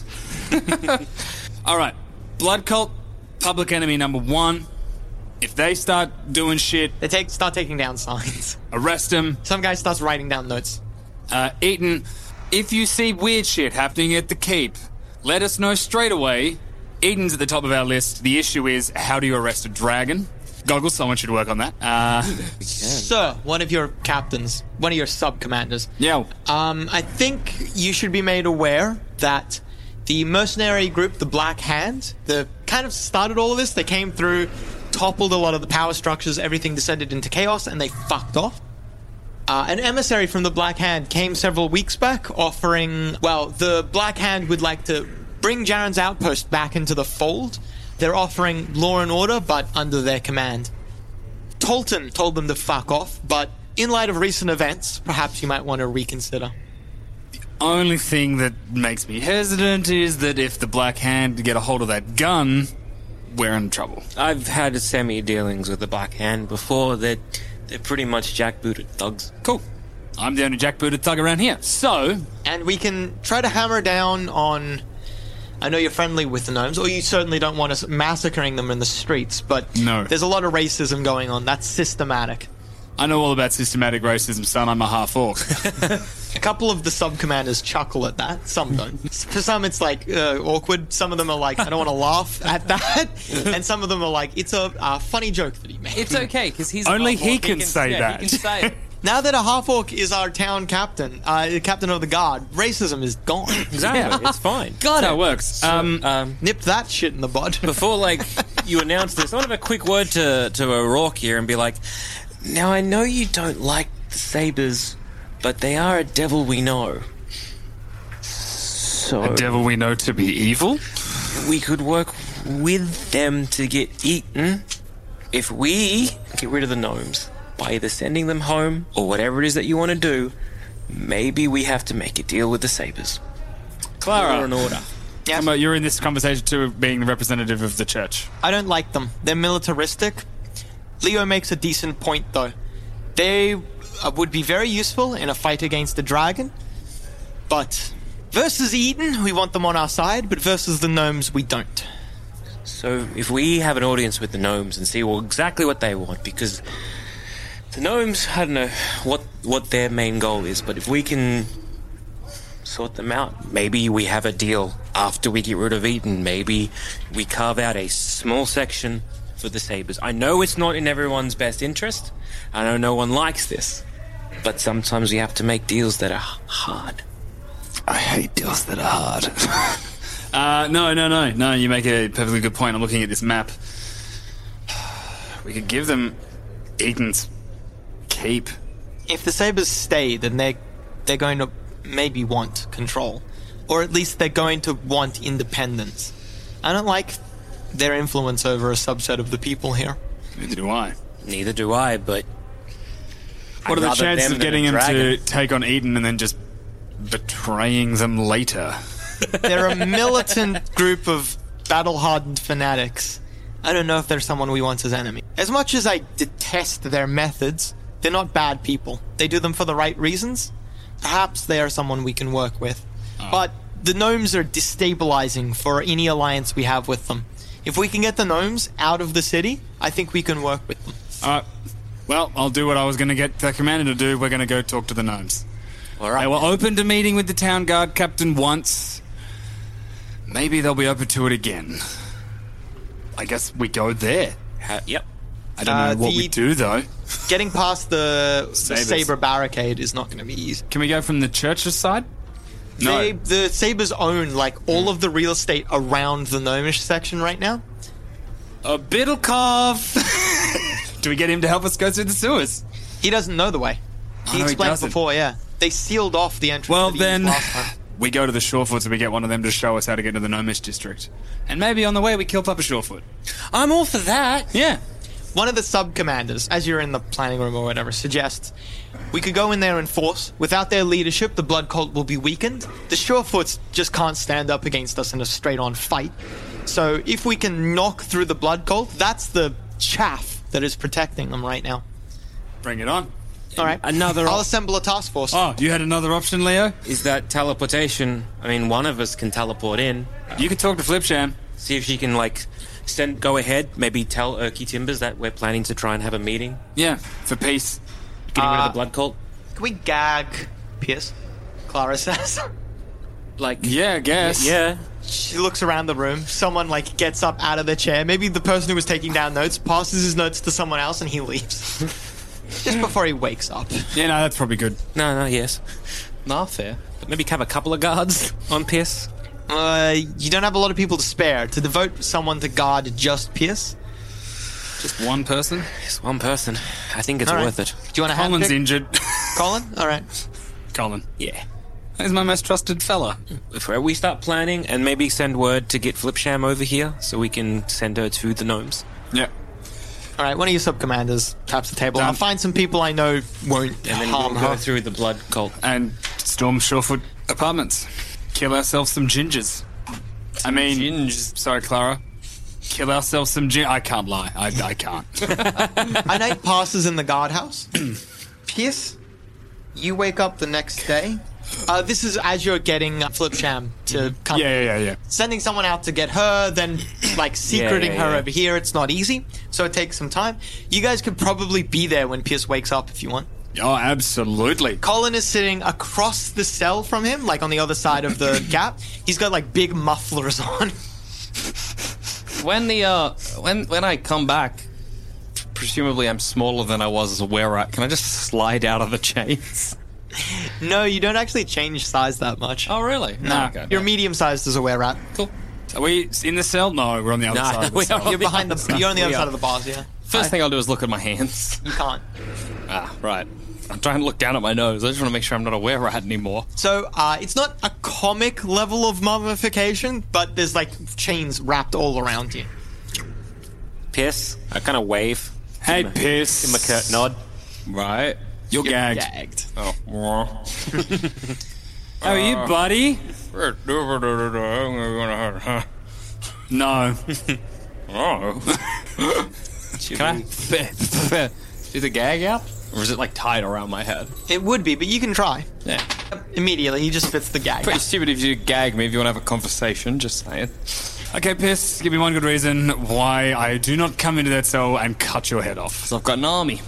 Speaker 6: All right, blood cult, public enemy number one. If they start doing shit,
Speaker 5: They take start taking down signs.
Speaker 6: arrest them.
Speaker 5: Some guy starts writing down notes.
Speaker 6: Uh, Eaton, if you see weird shit happening at the keep, let us know straight away. Eden's at the top of our list. The issue is, how do you arrest a dragon? Goggles, someone should work on that. Uh,
Speaker 5: Sir, one of your captains, one of your sub-commanders.
Speaker 6: yeah.
Speaker 5: Um, I think you should be made aware that the mercenary group, the Black Hand, the kind of started all of this. They came through, toppled a lot of the power structures, everything descended into chaos, and they fucked off. Uh, an emissary from the Black Hand came several weeks back offering, well, the Black Hand would like to bring Jaren's outpost back into the fold. They're offering law and order, but under their command. Tolton told them to fuck off, but in light of recent events, perhaps you might want to reconsider.
Speaker 6: Only thing that makes me hesitant is that if the Black Hand get a hold of that gun, we're in trouble.
Speaker 3: I've had semi-dealings with the Black Hand before. They're, they're pretty much jackbooted thugs.
Speaker 6: Cool. I'm the only jackbooted thug around here. So,
Speaker 5: And we can try to hammer down on... I know you're friendly with the gnomes, or you certainly don't want us massacring them in the streets, but
Speaker 6: No.
Speaker 5: there's a lot of racism going on. That's systematic.
Speaker 6: I know all about systematic racism, son. I'm a half-orc.
Speaker 5: A couple of the sub-commanders chuckle at that. Some don't. For some, it's like uh, awkward. Some of them are like, I don't want to laugh at that. And some of them are like, it's a uh, funny joke that he made.
Speaker 4: It's okay, because he's
Speaker 6: Only
Speaker 4: a half-orc,
Speaker 6: he can say
Speaker 4: yeah,
Speaker 6: that.
Speaker 4: He can say it.
Speaker 5: Now that a half-orc is our town captain, uh, the captain of the guard, racism is gone.
Speaker 3: Exactly, it's fine.
Speaker 6: That's how it works. Um,
Speaker 3: Um,
Speaker 5: Nip that shit in the bud.
Speaker 3: before, like, you announce this, I want to have a quick word to, to O'Rourke here and be like, now, I know you don't like the Sabres, but they are a devil we know. So,
Speaker 6: a devil we know to be evil?
Speaker 3: we could work with them to get eaten if we get rid of the gnomes by either sending them home or whatever it is that you want to do. Maybe we have to make a deal with the Sabres.
Speaker 6: Clara.
Speaker 3: Law and order.
Speaker 5: Yes.
Speaker 6: Emma, you're in this conversation too, being the representative of the church.
Speaker 5: I don't like them. They're militaristic. Leo makes a decent point, though. They uh, would be very useful in a fight against the dragon, but versus Eden, we want them on our side, but versus the gnomes, we don't.
Speaker 3: So if we have an audience with the gnomes and see well, exactly what they want, because the gnomes, I don't know what, what their main goal is, but if we can sort them out, maybe we have a deal after we get rid of Eden. Maybe we carve out a small section for the Sabres. I know it's not in everyone's best interest. I know no one likes this. But sometimes we have to make deals that are hard.
Speaker 6: I hate deals that are hard. uh, no, no, no. No, you make a perfectly good point. I'm looking at this map. We could give them Eden's keep.
Speaker 5: If the Sabres stay, then they're, they're going to maybe want control. Or at least they're going to want independence. I don't like their influence over a subset of the people here.
Speaker 6: Neither do I.
Speaker 3: Neither do I, but...
Speaker 6: What
Speaker 3: I'd
Speaker 6: are the
Speaker 3: rather
Speaker 6: chances
Speaker 3: them
Speaker 6: of
Speaker 3: than
Speaker 6: getting
Speaker 3: a
Speaker 6: him to
Speaker 3: dragon.
Speaker 6: take on Eden and then just betraying them later?
Speaker 5: They're a militant group of battle-hardened fanatics. I don't know if they're someone we want as enemy. As much as I detest their methods, they're not bad people. They do them for the right reasons. Perhaps they are someone we can work with.
Speaker 6: Oh.
Speaker 5: But the gnomes are destabilizing for any alliance we have with them. If we can get the gnomes out of the city, I think we can work with them.
Speaker 6: Alright. Well, I'll do what I was going to get the commander to do. We're going to go talk to the gnomes.
Speaker 3: All right.
Speaker 6: They were open to meeting with the town guard captain once. Maybe they'll be open to it again. I guess we go there.
Speaker 3: Ha- yep.
Speaker 6: I don't
Speaker 5: Uh,
Speaker 6: know what
Speaker 5: the-
Speaker 6: we do, though.
Speaker 5: Getting past the, the
Speaker 6: Sabres.
Speaker 5: Saber barricade is not going to be easy.
Speaker 6: Can we go from the church's side? No.
Speaker 5: They, the Sabres own, like, all of the real estate around the gnomish section right now.
Speaker 6: A Biddlecov! Do we get him to help us go through the sewers?
Speaker 5: He doesn't know the way.
Speaker 6: Oh,
Speaker 5: He
Speaker 6: no, he
Speaker 5: explained
Speaker 6: doesn't.
Speaker 5: before, yeah. They sealed off the entrance
Speaker 6: Well,
Speaker 5: to the east
Speaker 6: then,
Speaker 5: last time.
Speaker 6: we go to the Shawfoots and we get one of them to show us how to get to the Gnomish district. And maybe on the way we kill Papa Shawfoot.
Speaker 3: I'm all for that.
Speaker 6: Yeah.
Speaker 5: One of the sub-commanders, as you're in the planning room or whatever, suggests we could go in there in force. Without their leadership, the Blood Cult will be weakened. The Shawfoots just can't stand up against us in a straight-on fight. So if we can knock through the Blood Cult, that's the chaff that is protecting them right now.
Speaker 6: Bring it on.
Speaker 5: All right.
Speaker 3: Another
Speaker 5: I'll
Speaker 3: op-
Speaker 5: assemble a task force.
Speaker 6: Oh, you had another option, Leo?
Speaker 3: is that teleportation. I mean, one of us can teleport in.
Speaker 6: You can talk to Flipsham.
Speaker 3: See if she can, like, send go ahead. Maybe tell Erky Timbers that we're planning to try and have a meeting.
Speaker 6: Yeah, for peace.
Speaker 3: Getting rid
Speaker 5: Uh,
Speaker 3: of the blood cult.
Speaker 5: Can we gag Pierce, Clara says.
Speaker 3: Like,
Speaker 6: Yeah, I guess.
Speaker 3: yeah.
Speaker 5: She looks around the room. Someone, like, gets up out of their chair. Maybe the person who was taking down notes passes his notes to someone else and he leaves. Just before he wakes up.
Speaker 6: Yeah, no, that's probably good.
Speaker 3: No, no, yes.
Speaker 4: Nah, fair.
Speaker 3: But maybe have a couple of guards on Pierce.
Speaker 5: Uh, you don't have a lot of people to spare. To devote someone to guard just Pierce?
Speaker 6: Just one person.
Speaker 3: Just one person. I think it's
Speaker 5: All right.
Speaker 3: worth it.
Speaker 5: Do you want to have
Speaker 6: Colin's injured.
Speaker 5: Colin? All right.
Speaker 6: Colin.
Speaker 3: Yeah.
Speaker 6: He's my most trusted fella.
Speaker 3: If we start planning and maybe send word to get Flipsham over here so we can send her to the gnomes.
Speaker 6: Yeah.
Speaker 5: All right, one of your sub-commanders taps the table.
Speaker 6: Done.
Speaker 5: I'll find some people I know won't
Speaker 3: And then
Speaker 5: harm
Speaker 3: we'll go
Speaker 5: her.
Speaker 3: through the blood cult.
Speaker 6: And storm Surefoot Apartments. Kill ourselves some gingers. I mean,
Speaker 4: Gingers.
Speaker 6: sorry, Clara. Kill ourselves some gin. I can't lie. I, I can't.
Speaker 5: A night passes in the guardhouse. Pierce, you wake up the next day. Uh, this is as you're getting uh, Flipsham to come.
Speaker 6: yeah, yeah, yeah, yeah.
Speaker 5: Sending someone out to get her, then like secreting
Speaker 3: yeah,
Speaker 5: her
Speaker 3: yeah.
Speaker 5: over here. It's not easy, so it takes some time. You guys could probably be there when Pierce wakes up if you want.
Speaker 6: Oh, absolutely.
Speaker 5: Colin is sitting across the cell from him, like on the other side of the gap. He's got like big mufflers on.
Speaker 4: When the uh, when when I come back, presumably I'm smaller than I was as a were-rat. Can I just slide out of the chains?
Speaker 5: No, you don't actually change size that much.
Speaker 4: Oh, really?
Speaker 5: No,
Speaker 4: okay.
Speaker 5: you're medium-sized as a were-rat.
Speaker 4: Cool.
Speaker 6: Are we in the cell? No, we're on the other
Speaker 3: Nah,
Speaker 6: side. Of the
Speaker 3: we
Speaker 6: cell.
Speaker 3: are-
Speaker 5: You're behind the. You're on the other
Speaker 3: We
Speaker 5: side
Speaker 3: are.
Speaker 5: of the bars. Yeah,
Speaker 4: First thing I'll do is look at my hands.
Speaker 5: you can't.
Speaker 4: Ah, right. I'm trying to look down at my nose. I just want to make sure I'm not a were-rat anymore.
Speaker 5: So uh, it's not a comic level of mummification, but there's like chains wrapped all around you.
Speaker 3: Pierce, I kind of wave.
Speaker 6: Hey,
Speaker 3: Give him a-
Speaker 6: Pierce.
Speaker 3: Give him a curt nod.
Speaker 4: Right.
Speaker 6: You're gagged.
Speaker 5: Gagged.
Speaker 4: Oh.
Speaker 6: How are you, buddy? No.
Speaker 4: Oh. Can I do the gag out? Or is it like tied around my head?
Speaker 5: It would be, but you can try.
Speaker 4: Yeah.
Speaker 5: Immediately, he just fits the gag.
Speaker 4: Pretty stupid if you gag me if you want to have a conversation, just saying.
Speaker 6: Okay, Pierce, give me one good reason why I do not come into that cell and cut your head off.
Speaker 4: So I've got an army.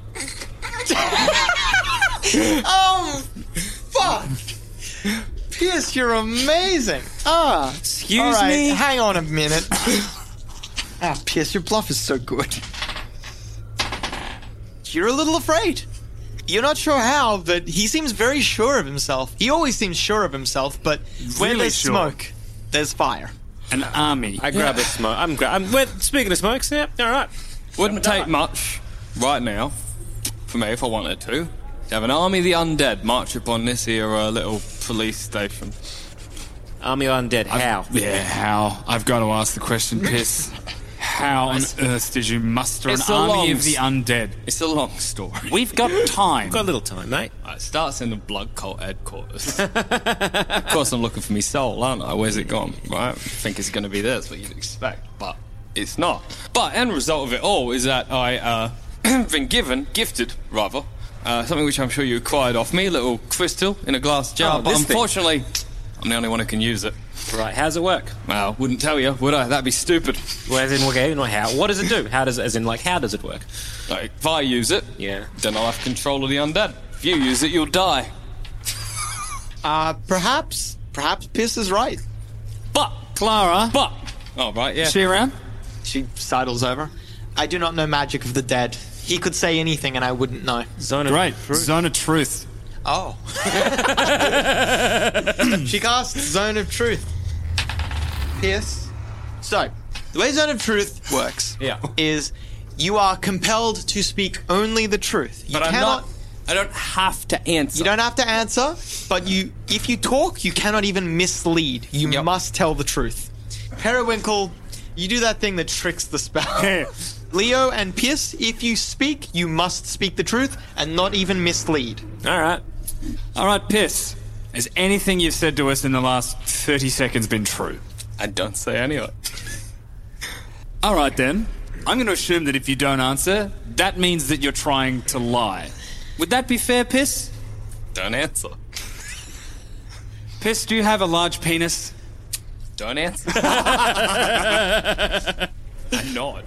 Speaker 5: Oh, fuck! Pierce, you're amazing. Ah,
Speaker 3: Excuse
Speaker 5: all right,
Speaker 3: me?
Speaker 5: hang on a minute. Ah, Pierce, your bluff is so good. You're a little afraid. You're not sure how, but he seems very sure of himself. He always seems sure of himself, but where
Speaker 6: Really
Speaker 5: there's
Speaker 6: sure.
Speaker 5: smoke, there's fire.
Speaker 6: An army.
Speaker 3: I grab a smoke. I'm, gra- I'm well, speaking of smokes, yeah, all right.
Speaker 4: Wouldn't take much right now for me if I wanted to. To have an army of the undead march upon this here uh, little police station.
Speaker 3: Army of Undead, how?
Speaker 6: Yeah, how? I've got to ask the question, Pierce. How on earth did you muster
Speaker 4: It's
Speaker 6: an
Speaker 4: a
Speaker 6: army
Speaker 4: long
Speaker 6: of the undead?
Speaker 4: It's a long story.
Speaker 6: We've got time.
Speaker 3: Got a little time, mate.
Speaker 4: It starts in the blood cult headquarters. Of course, I'm looking for me soul, aren't I? Where's it gone? Right? I think it's going to be there. That's what you'd expect, but it's not. But end result of it all is that I uh, have been given, gifted rather, uh, something which I'm sure you acquired off me, a little crystal in a glass jar.
Speaker 3: Oh,
Speaker 4: but
Speaker 3: this thing.
Speaker 4: unfortunately, I'm the only one who can use it.
Speaker 3: Right, how's it work?
Speaker 4: Well, wouldn't tell you, would I? That'd be stupid.
Speaker 3: Well, as in, okay, not how. What does it do? How does, as in, like, how does it work?
Speaker 4: Like, if I use it,
Speaker 3: Yeah.
Speaker 4: then I'll have control of the undead. If you use it, you'll die.
Speaker 5: Uh, perhaps, perhaps Pierce is right.
Speaker 4: But,
Speaker 6: Clara,
Speaker 4: but, oh right, yeah.
Speaker 6: is she around?
Speaker 5: She sidles over. I do not know magic of the dead. He could say anything and I wouldn't know.
Speaker 3: Zone of
Speaker 6: Great.
Speaker 3: truth.
Speaker 6: Zone of truth.
Speaker 5: Oh. She casts Zone of Truth. Pierce. So, the way Zone of Truth works
Speaker 3: Yeah.
Speaker 5: is you are compelled to speak only the truth. You
Speaker 4: But I'm
Speaker 5: cannot.
Speaker 4: not. I don't have to answer.
Speaker 5: You don't have to answer, but you, if you talk, you cannot even mislead. You
Speaker 4: Yep.
Speaker 5: must tell the truth. Periwinkle, you do that thing that tricks the spell. Leo and Pierce, if you speak, you must speak the truth and not even mislead.
Speaker 3: All right.
Speaker 6: All right, Pierce. Has anything you've said to us in the last thirty seconds been true?
Speaker 4: I don't say any of it.
Speaker 6: All right, then. I'm going to assume that if you don't answer, that means that you're trying to lie. Would that be fair, Piss?
Speaker 4: Don't answer.
Speaker 6: Piss, do you have a large penis?
Speaker 4: Don't answer. I nod.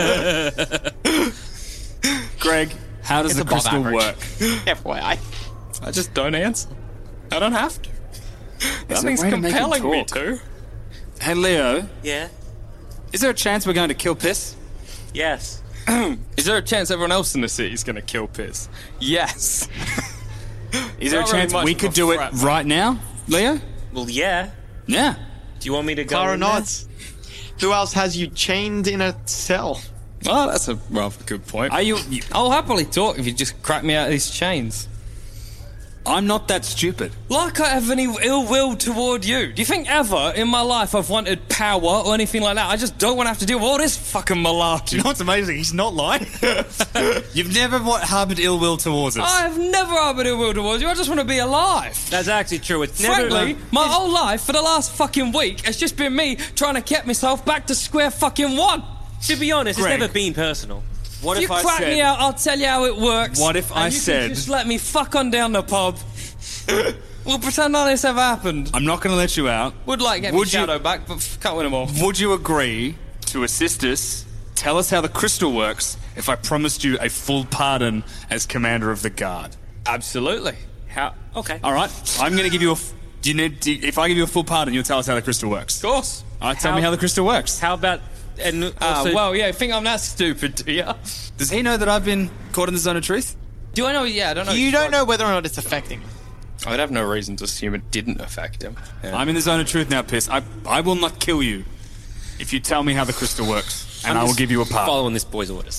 Speaker 6: Greg, how does
Speaker 5: It's
Speaker 6: the
Speaker 5: above
Speaker 6: crystal
Speaker 5: average.
Speaker 6: work?
Speaker 5: F Y I.
Speaker 4: I just don't answer. I don't have to.
Speaker 6: There's a
Speaker 4: Nothing's
Speaker 6: way to make him
Speaker 4: compelling me
Speaker 6: talk.
Speaker 4: to.
Speaker 6: Hey, Leo,
Speaker 3: Yeah?
Speaker 6: is there a chance we're going to kill Piss?
Speaker 3: Yes.
Speaker 4: Is there a chance everyone else in the city is going to kill Piss? Yes.
Speaker 6: Is there a
Speaker 4: Not really
Speaker 6: chance
Speaker 4: much
Speaker 6: we
Speaker 4: of
Speaker 6: could
Speaker 4: a
Speaker 6: do it
Speaker 4: threat.
Speaker 6: right now, Leo?
Speaker 3: Well, yeah.
Speaker 6: Yeah.
Speaker 3: Do you want me to go
Speaker 5: Clara
Speaker 3: in there?
Speaker 5: nods. Who else has you chained in a cell?
Speaker 4: Oh, that's a rather good point.
Speaker 6: Are you, you...
Speaker 4: I'll happily talk if you just crack me out of these chains.
Speaker 6: I'm not that stupid.
Speaker 4: Like I have any ill will toward you. Do you think ever in my life I've wanted power or anything like that? I just don't want to have to deal with all this fucking malarkey.
Speaker 6: You know what's amazing? He's not lying. You've never what, harboured ill will towards us.
Speaker 4: I have never harbored ill will towards you. I just want to be alive.
Speaker 1: That's actually true. It's never.
Speaker 4: Frankly, my whole life for the last fucking week has just been me trying to get myself back to square fucking one.
Speaker 1: To be honest,
Speaker 6: Greg.
Speaker 1: it's never been personal.
Speaker 6: What
Speaker 4: If
Speaker 6: if
Speaker 4: you
Speaker 6: I
Speaker 4: crack
Speaker 6: said...
Speaker 4: me out, I'll tell you how it works.
Speaker 6: What if
Speaker 4: and
Speaker 6: I
Speaker 4: you
Speaker 6: said-
Speaker 4: can just let me fuck on down the pub. We'll pretend none of this ever happened.
Speaker 6: I'm not going to let you out.
Speaker 4: Would like get
Speaker 6: Would
Speaker 4: my
Speaker 6: you-
Speaker 4: shadow back, but f- can't win them all.
Speaker 6: Would you agree to assist us, tell us how the crystal works, if I promised you a full pardon as commander of the guard?
Speaker 4: Absolutely.
Speaker 1: How? Okay.
Speaker 6: All right, I'm going to give you a... F- do you need... Do you, if I give you a full pardon, you'll tell us how the crystal works.
Speaker 4: Of course.
Speaker 6: All right, tell
Speaker 1: How-
Speaker 6: me how the crystal works.
Speaker 1: How about? And
Speaker 4: Ah,
Speaker 1: also,
Speaker 4: well, yeah, think I'm that stupid, do you?
Speaker 6: Does he know that I've been caught in the zone of truth?
Speaker 4: Do I know? Yeah, I don't know.
Speaker 5: You don't know whether or not it's affecting him.
Speaker 4: I'd have no reason to assume it didn't affect him. Yeah.
Speaker 6: I'm in the zone of truth now, Piss. I, I will not kill you if you tell me how the crystal works, and
Speaker 3: I'm
Speaker 6: I will
Speaker 3: just
Speaker 6: give you a pardon.
Speaker 3: Following this boy's orders.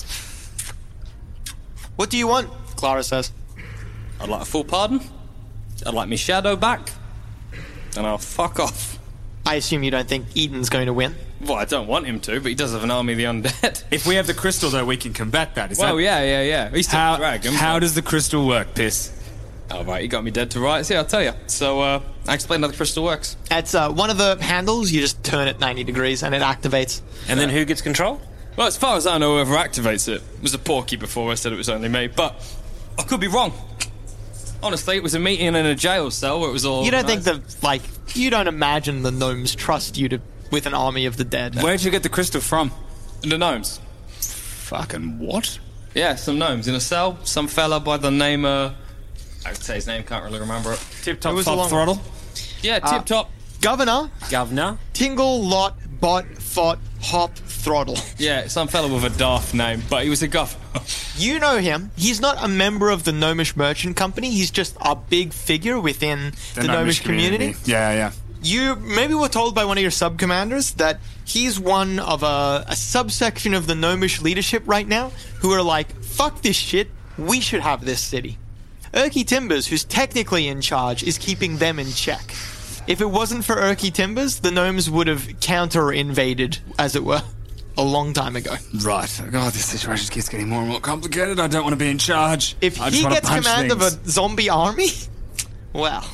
Speaker 5: What do you want? Clara says.
Speaker 4: I'd like a full pardon. I'd like me shadow back. And I'll fuck off.
Speaker 5: I assume you don't think Eden's going to win.
Speaker 4: Well, I don't want him to, but he does have an army of the undead.
Speaker 6: If we have the crystal, though, we can combat that. Is
Speaker 4: Well,
Speaker 6: that...
Speaker 4: yeah, yeah, yeah. He's still
Speaker 6: How,
Speaker 4: a dragon.
Speaker 6: how
Speaker 4: but-
Speaker 6: does the crystal work, Piss?
Speaker 4: Oh, right, you got me dead to rights. Yeah, I'll tell you. So, uh, I explained how the crystal works.
Speaker 5: It's uh, one of the handles, you just turn it ninety degrees and it activates.
Speaker 3: And then who gets control?
Speaker 4: Well, as far as I know, whoever activates it was a porky before I said it was only me, but I could be wrong. Honestly, it was a meeting in a jail cell where it was all...
Speaker 5: You don't think
Speaker 4: organised.
Speaker 5: the, like, you don't imagine the gnomes trust you to with an army of the dead.
Speaker 6: Where'd you get the crystal from?
Speaker 4: The gnomes.
Speaker 6: Fucking what?
Speaker 4: Yeah, some gnomes in a cell. Some fella by the name, uh... I would say his name, can't really remember it.
Speaker 6: Tip top
Speaker 5: It was a
Speaker 6: top
Speaker 5: long-
Speaker 6: throttle?
Speaker 4: Yeah,
Speaker 5: Uh,
Speaker 4: tip top.
Speaker 5: Governor,
Speaker 3: Governor?
Speaker 5: Tingle, Lot, Bot, Fot, Hop, Throttle.
Speaker 4: Yeah, some fella with a daft name, but he was a governor.
Speaker 5: You know him. He's not a member of the Gnomish Merchant Company. He's just a big figure within the, Gnomish community.
Speaker 6: Yeah, yeah.
Speaker 5: You maybe were told by one of your sub-commanders that he's one of a, a subsection of the Gnomish leadership right now who are like, fuck this shit, we should have this city. Erky Timbers, who's technically in charge, is keeping them in check. If it wasn't for Erky Timbers, the gnomes would have counter-invaded, as it were, a long time ago.
Speaker 6: Right. God, this situation keeps getting more and more complicated. I don't want to be in charge.
Speaker 5: If
Speaker 6: I just
Speaker 5: he
Speaker 6: want to
Speaker 5: gets
Speaker 6: punch
Speaker 5: command
Speaker 6: things.
Speaker 5: of a zombie army, well,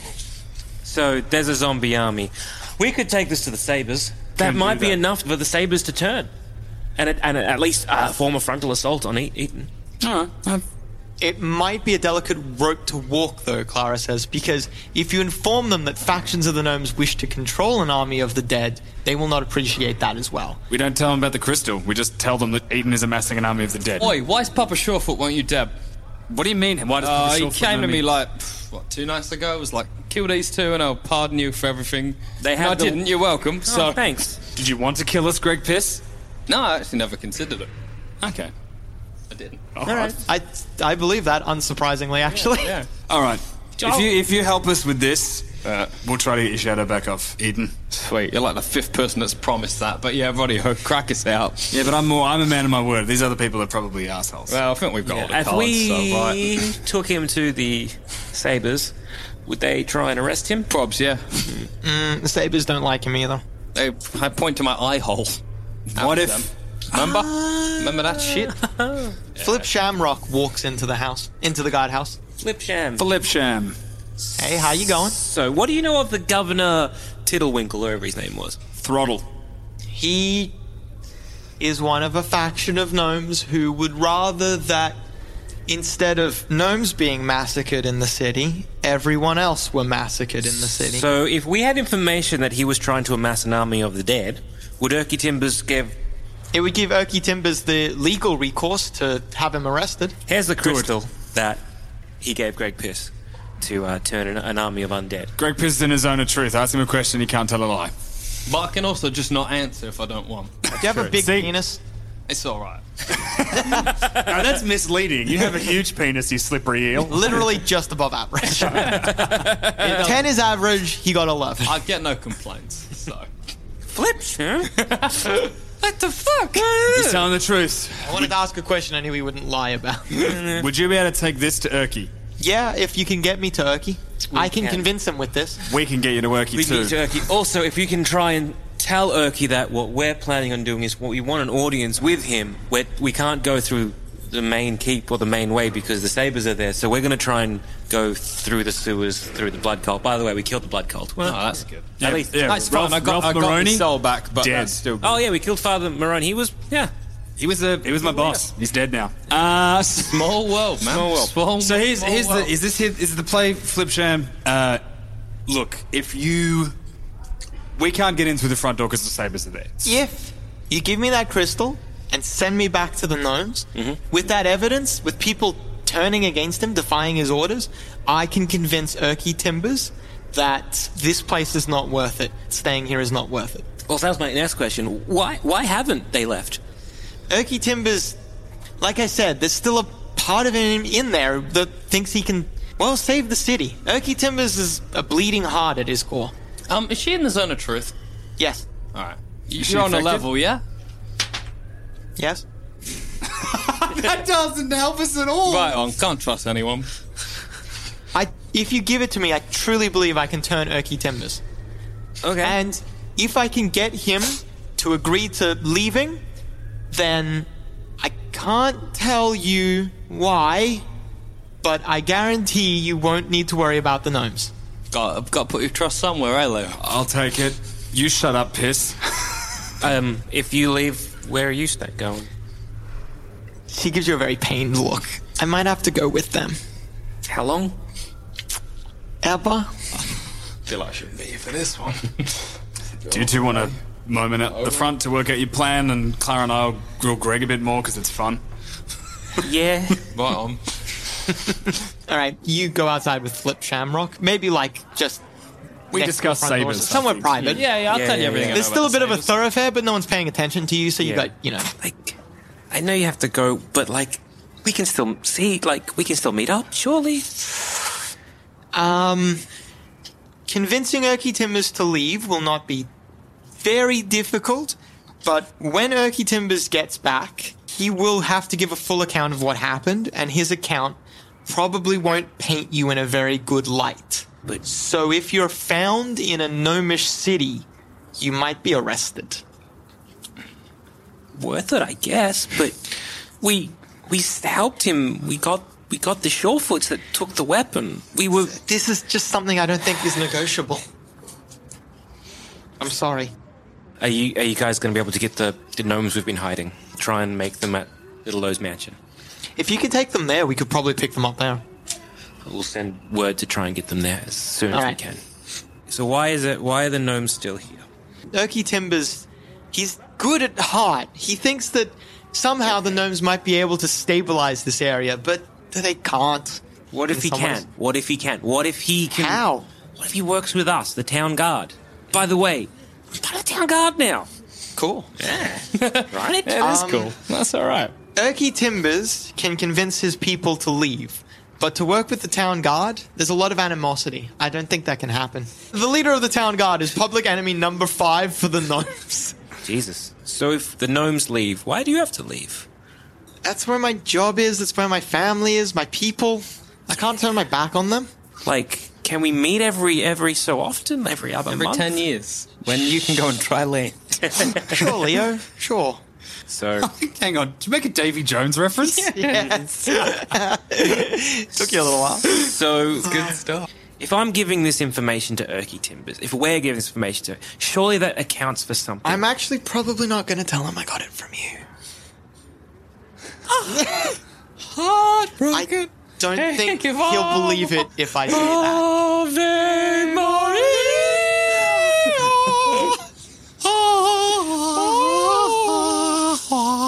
Speaker 3: So there's a zombie army. We could take this to the Sabres. That
Speaker 6: Can
Speaker 3: might
Speaker 6: do
Speaker 3: be
Speaker 6: that.
Speaker 3: enough for the Sabres to turn. And, it, and at least uh, form a frontal assault on E- Eaton.
Speaker 6: All right. I've-
Speaker 5: it might be a delicate rope to walk, though, Clara says, because if you inform them that factions of the gnomes wish to control an army of the dead, they will not appreciate that as well.
Speaker 6: We don't tell them about the crystal. We just tell them that Eden is amassing an army of the dead.
Speaker 4: Oi, why's Papa Surefoot, won't you, Deb?
Speaker 6: What do you mean? Why does
Speaker 4: Uh,
Speaker 6: Papa
Speaker 4: he
Speaker 6: Surefoot
Speaker 4: came
Speaker 6: know
Speaker 4: to me like, what, two nights ago? It was like, kill these two and I'll pardon you for everything.
Speaker 3: They
Speaker 4: And
Speaker 3: had
Speaker 4: I
Speaker 3: the-
Speaker 4: didn't, you're welcome.
Speaker 3: Oh,
Speaker 4: So,
Speaker 3: thanks.
Speaker 6: Did you want to kill us, Greg Piss?
Speaker 4: no, I actually never considered it.
Speaker 6: Okay.
Speaker 4: I didn't.
Speaker 6: All right.
Speaker 5: I, I believe that, unsurprisingly, actually.
Speaker 4: Yeah.
Speaker 6: All right. If you if you help us with this,
Speaker 4: Uh,
Speaker 6: we'll try to get your shadow back off, Eden.
Speaker 4: Sweet, you're like the fifth person that's promised that, but yeah, Roddy, crack us out.
Speaker 6: Yeah, but I'm more. I'm a man of my word. These other people are probably assholes.
Speaker 4: Well, I think we've got all the
Speaker 3: If
Speaker 4: cards,
Speaker 3: we
Speaker 4: so right.
Speaker 3: took him to the Sabres, would they try and arrest him?
Speaker 4: Probs, yeah.
Speaker 5: The Sabres don't like him either.
Speaker 4: They, I point to my eye hole.
Speaker 6: what
Speaker 4: After
Speaker 6: if?
Speaker 4: them. Remember? Remember that shit?
Speaker 5: Flip Shamrock walks into the house, into the guardhouse.
Speaker 3: Flipsham.
Speaker 6: Flipsham.
Speaker 5: Hey, how you going?
Speaker 3: So, what do you know of the Governor Tiddlewinkle, whoever his name was?
Speaker 6: Throttle.
Speaker 5: He is one of a faction of gnomes who would rather that instead of gnomes being massacred in the city, everyone else were massacred in the city.
Speaker 3: So, if we had information that he was trying to amass an army of the dead, would Erky Timbers give...
Speaker 5: It would give Erky Timbers the legal recourse to have him arrested.
Speaker 3: Here's the crystal that he gave Greg Pierce. to uh, turn an, an army of undead.
Speaker 6: Greg Piss is in his zone of truth. Ask him a question, he can't tell a lie.
Speaker 4: But I can also just not answer if I don't want.
Speaker 5: Do you have a big
Speaker 6: See?
Speaker 5: penis?
Speaker 4: It's all right.
Speaker 6: No, that's misleading. You have a huge penis, you slippery eel.
Speaker 5: Literally just above average. ten is average, he got eleven.
Speaker 4: I get no complaints, so.
Speaker 3: Flips, huh?
Speaker 4: What the fuck?
Speaker 6: He's telling the truth.
Speaker 5: I wanted to ask a question I knew he wouldn't lie about.
Speaker 6: Would you be able to take this to Urki?
Speaker 5: Yeah, if you can get me to Urki. I can,
Speaker 3: can.
Speaker 5: convince him with this.
Speaker 6: We can get you to Urki
Speaker 3: We
Speaker 6: too.
Speaker 3: need to Urki. Also, if you can try and tell Urki that what we're planning on doing is what we want an audience with him, where we can't go through the main keep or the main way because the sabers are there. So we're going to try and go through the sewers, through the blood cult. By the way, we killed the blood cult.
Speaker 4: Oh, that's good.
Speaker 6: Yeah,
Speaker 3: At least-
Speaker 6: yeah,
Speaker 4: That's
Speaker 6: Ralph,
Speaker 4: fine. I got,
Speaker 6: Ralph
Speaker 4: I got
Speaker 6: Moroney,
Speaker 4: the soul back, but
Speaker 6: dead.
Speaker 4: that's still good.
Speaker 3: Oh yeah, we killed Father Moroni. He was yeah.
Speaker 6: He was a, he was my boss. He's dead now. Uh, s-
Speaker 4: Small world, man.
Speaker 3: Small world.
Speaker 4: Small,
Speaker 6: so here's,
Speaker 4: small
Speaker 6: here's the,
Speaker 4: world.
Speaker 6: is this here, is the play Flipsham? Uh, look, if you, we can't get in through the front door because the sabers are there.
Speaker 5: If you give me that crystal and send me back to the gnomes, with that evidence, with people turning against him, defying his orders, I can convince Urki Timbers that this place is not worth it. Staying here is not worth it.
Speaker 3: Well, that was my next question. Why why haven't they left?
Speaker 5: Urki Timbers, like I said, there's still a part of him in there that thinks he can, well, save the city. Urki Timbers is a bleeding heart at his core.
Speaker 4: Um, is she in the zone of truth?
Speaker 5: Yes.
Speaker 4: All right.
Speaker 6: Is she
Speaker 4: You're on a
Speaker 6: infected?
Speaker 4: level, yeah?
Speaker 5: Yes?
Speaker 6: That doesn't help us at all.
Speaker 4: Right on. Can't trust anyone.
Speaker 5: I, if you give it to me, I truly believe I can turn Urki Timbers.
Speaker 3: Okay.
Speaker 5: And if I can get him to agree to leaving, then I can't tell you why, but I guarantee you won't need to worry about the gnomes.
Speaker 4: Got, I've got to put your trust somewhere, eh, Leo?
Speaker 6: I'll take it. You shut up, Piss.
Speaker 3: um, if you leave, where are you sta- going?
Speaker 5: She gives you a very pained look. I might have to go with them.
Speaker 3: How long?
Speaker 5: Ever?
Speaker 4: Feel I shouldn't be here for this one.
Speaker 6: Do you two want a moment at the front to work out your plan, and Clara and I'll grill Greg a bit more because it's fun?
Speaker 3: Yeah.
Speaker 4: Right on.
Speaker 5: All right, you go outside with Flip Shamrock. Maybe like just
Speaker 6: We
Speaker 5: next to
Speaker 6: discussed
Speaker 5: the front doors.
Speaker 6: sabers.
Speaker 5: somewhere private.
Speaker 4: Yeah, yeah, I'll
Speaker 3: Yeah,
Speaker 4: tell you
Speaker 3: yeah,
Speaker 4: everything.
Speaker 3: yeah.
Speaker 4: I
Speaker 5: There's
Speaker 4: know
Speaker 5: still a
Speaker 4: about
Speaker 5: bit
Speaker 4: the
Speaker 5: of a
Speaker 4: sabers.
Speaker 5: thoroughfare, but no one's paying attention to you, so you
Speaker 3: Yeah.
Speaker 5: got, you know.
Speaker 3: Like, I know you have to go, but like, we can still see. Like, we can still meet up. Surely.
Speaker 5: Um, convincing Urki Timbers to leave will not be very difficult, but when Urki Timbers gets back, he will have to give a full account of what happened, and his account probably won't paint you in a very good light.
Speaker 3: But
Speaker 5: So if you're found in a gnomish city, you might be arrested.
Speaker 3: worth it, I guess. But we we helped him. We got we got the Shorefoots that took the weapon. We were.
Speaker 5: This is just something I don't think is negotiable. I'm sorry.
Speaker 3: Are you are you guys going to be able to get the, the gnomes we've been hiding? Try and make them at Little Lowe's mansion.
Speaker 5: If you could take them there, we could probably pick them up there.
Speaker 3: We'll send word to try and get them there as soon as
Speaker 5: All
Speaker 3: we
Speaker 5: right.
Speaker 3: can. So why is it? Why are the gnomes still here?
Speaker 5: Urki Timbers, he's good at heart. He thinks that somehow the gnomes might be able to stabilize this area, but they can't.
Speaker 3: What if
Speaker 5: In
Speaker 3: he
Speaker 5: some
Speaker 3: can?
Speaker 5: ways.
Speaker 3: What if he can? What if he can?
Speaker 5: How?
Speaker 3: What if he works with us, the town guard? By the way, I'm part of the town guard now.
Speaker 5: Cool.
Speaker 3: Right?
Speaker 5: Um,
Speaker 4: Cool. That's all right.
Speaker 5: Urki Timbers can convince his people to leave, but to work with the town guard, there's a lot of animosity. I don't think that can happen. The leader of the town guard is public enemy number five for the gnomes.
Speaker 3: Jesus. So if the gnomes leave, why do you have to leave?
Speaker 5: That's where my job is, that's where my family is, my people. I can't turn my back on them.
Speaker 3: Like, can we meet every every so often, every other
Speaker 4: Every
Speaker 3: month?
Speaker 4: ten years, when you can go and try land.
Speaker 5: Sure, Leo, sure.
Speaker 3: So
Speaker 6: Hang on, did you make a Davy Jones reference?
Speaker 5: Yes. Took you a little while.
Speaker 3: so
Speaker 4: Good stuff.
Speaker 3: if I'm giving this information to Urki Timbers, if we're giving this information to, surely that accounts for something.
Speaker 5: I'm actually probably not going to tell him I got it from you. I don't think
Speaker 4: Think of
Speaker 5: he'll
Speaker 4: all-
Speaker 5: believe it if I say that.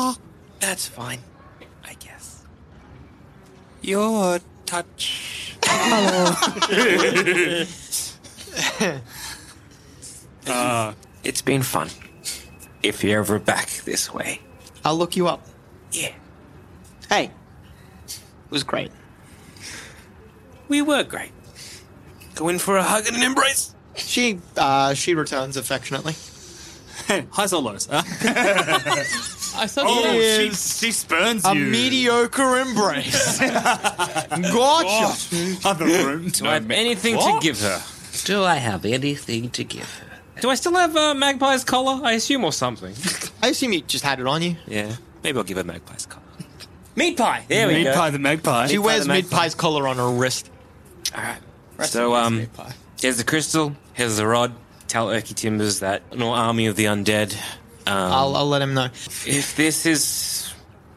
Speaker 3: That's fine, I guess. Your touch.
Speaker 6: Uh,
Speaker 3: It's been fun. If you're ever back this way.
Speaker 5: I'll look you up.
Speaker 3: Yeah.
Speaker 5: Hey, it was great.
Speaker 3: We were great. Go in for a hug and an embrace.
Speaker 5: She, uh, she returns affectionately.
Speaker 6: highs or lows? Uh,
Speaker 4: I said
Speaker 6: oh,
Speaker 5: It
Speaker 6: she,
Speaker 5: is
Speaker 6: she spurns
Speaker 5: A
Speaker 6: you.
Speaker 5: mediocre embrace. Gotcha.
Speaker 6: Other room.
Speaker 3: Do I have anything
Speaker 6: What?
Speaker 3: to give her?
Speaker 8: Do I have anything to give her?
Speaker 3: Do I still have uh, Magpie's collar? I assume, or something.
Speaker 5: I assume you just had it on you.
Speaker 3: Yeah. Maybe I'll give her Magpie's collar. Meat pie. There we
Speaker 6: Meat
Speaker 3: go.
Speaker 6: pie the magpie.
Speaker 5: She
Speaker 3: Meat pie
Speaker 5: wears
Speaker 3: the
Speaker 5: Mid
Speaker 3: magpie.
Speaker 5: Pie's collar on her wrist.
Speaker 3: All right. So um, here's the crystal. Here's the rod. Tell Urky Timbers that no army of the undead. Um,
Speaker 5: I'll, I'll let him know.
Speaker 3: if this is,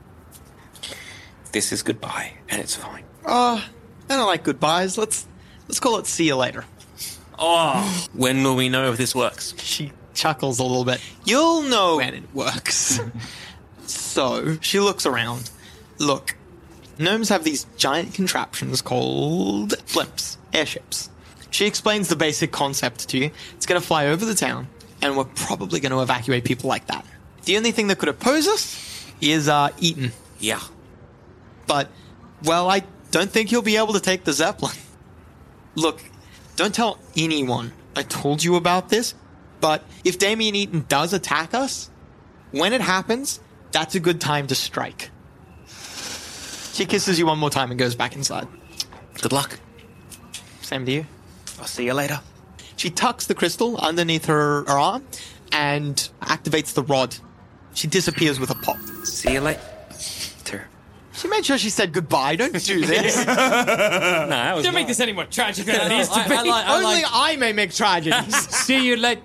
Speaker 3: this is goodbye, and it's fine.
Speaker 5: Uh, I don't like goodbyes. Let's let's call it see you later.
Speaker 3: Oh, when will we know if this works?
Speaker 5: She chuckles a little bit. You'll know when it works. So she looks around. Look, gnomes have these giant contraptions called blimps, airships. She explains the basic concept to you. It's going to fly over the town, and we're probably going to evacuate people like that. The only thing that could oppose us is uh, Eaton.
Speaker 3: Yeah.
Speaker 5: But, well, I don't think he'll be able to take the Zeppelin. Look, don't tell anyone I told you about this, but if Damien Eaton does attack us, when it happens, that's a good time to strike. She kisses you one more time and goes back inside.
Speaker 3: Good luck.
Speaker 5: Same to you.
Speaker 3: I'll see you later.
Speaker 5: She tucks the crystal underneath her, her arm and activates the rod. She disappears with a pop.
Speaker 3: See you later.
Speaker 5: She made sure she said goodbye. Don't do this.
Speaker 3: No, that was
Speaker 4: Don't make
Speaker 3: not-
Speaker 4: this any more tragic than it needs to
Speaker 8: I-
Speaker 4: be.
Speaker 8: I like- I
Speaker 5: Only
Speaker 8: like-
Speaker 5: I may make tragedies.
Speaker 6: See you later.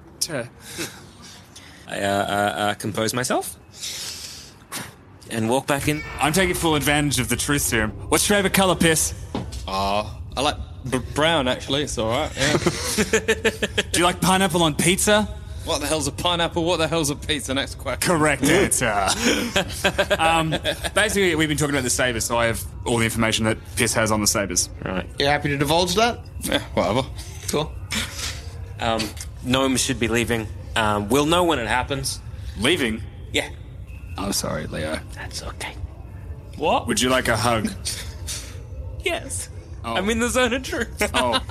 Speaker 3: I uh, uh, uh, compose myself and walk back in.
Speaker 6: I'm taking full advantage of the truth serum. What's your favourite colour, Piss?
Speaker 4: Oh, I like b- brown, actually. It's all right. Yeah.
Speaker 6: Do you like pineapple on pizza?
Speaker 4: What the hell's a pineapple? What the hell's a pizza? Next question.
Speaker 6: Correct answer. um, basically, we've been talking about the sabres, so I have all the information that Piss has on the sabres.
Speaker 3: Right.
Speaker 5: You happy to divulge that?
Speaker 4: Yeah, whatever.
Speaker 5: Cool.
Speaker 3: Um, gnomes should be leaving. Um, we'll know when it happens.
Speaker 6: Leaving?
Speaker 3: Yeah.
Speaker 6: I'm sorry, Leo.
Speaker 3: That's okay.
Speaker 4: What?
Speaker 6: Would you like a hug?
Speaker 3: Yes.
Speaker 6: Oh.
Speaker 3: I'm in the zone of truth.
Speaker 6: Oh, uh,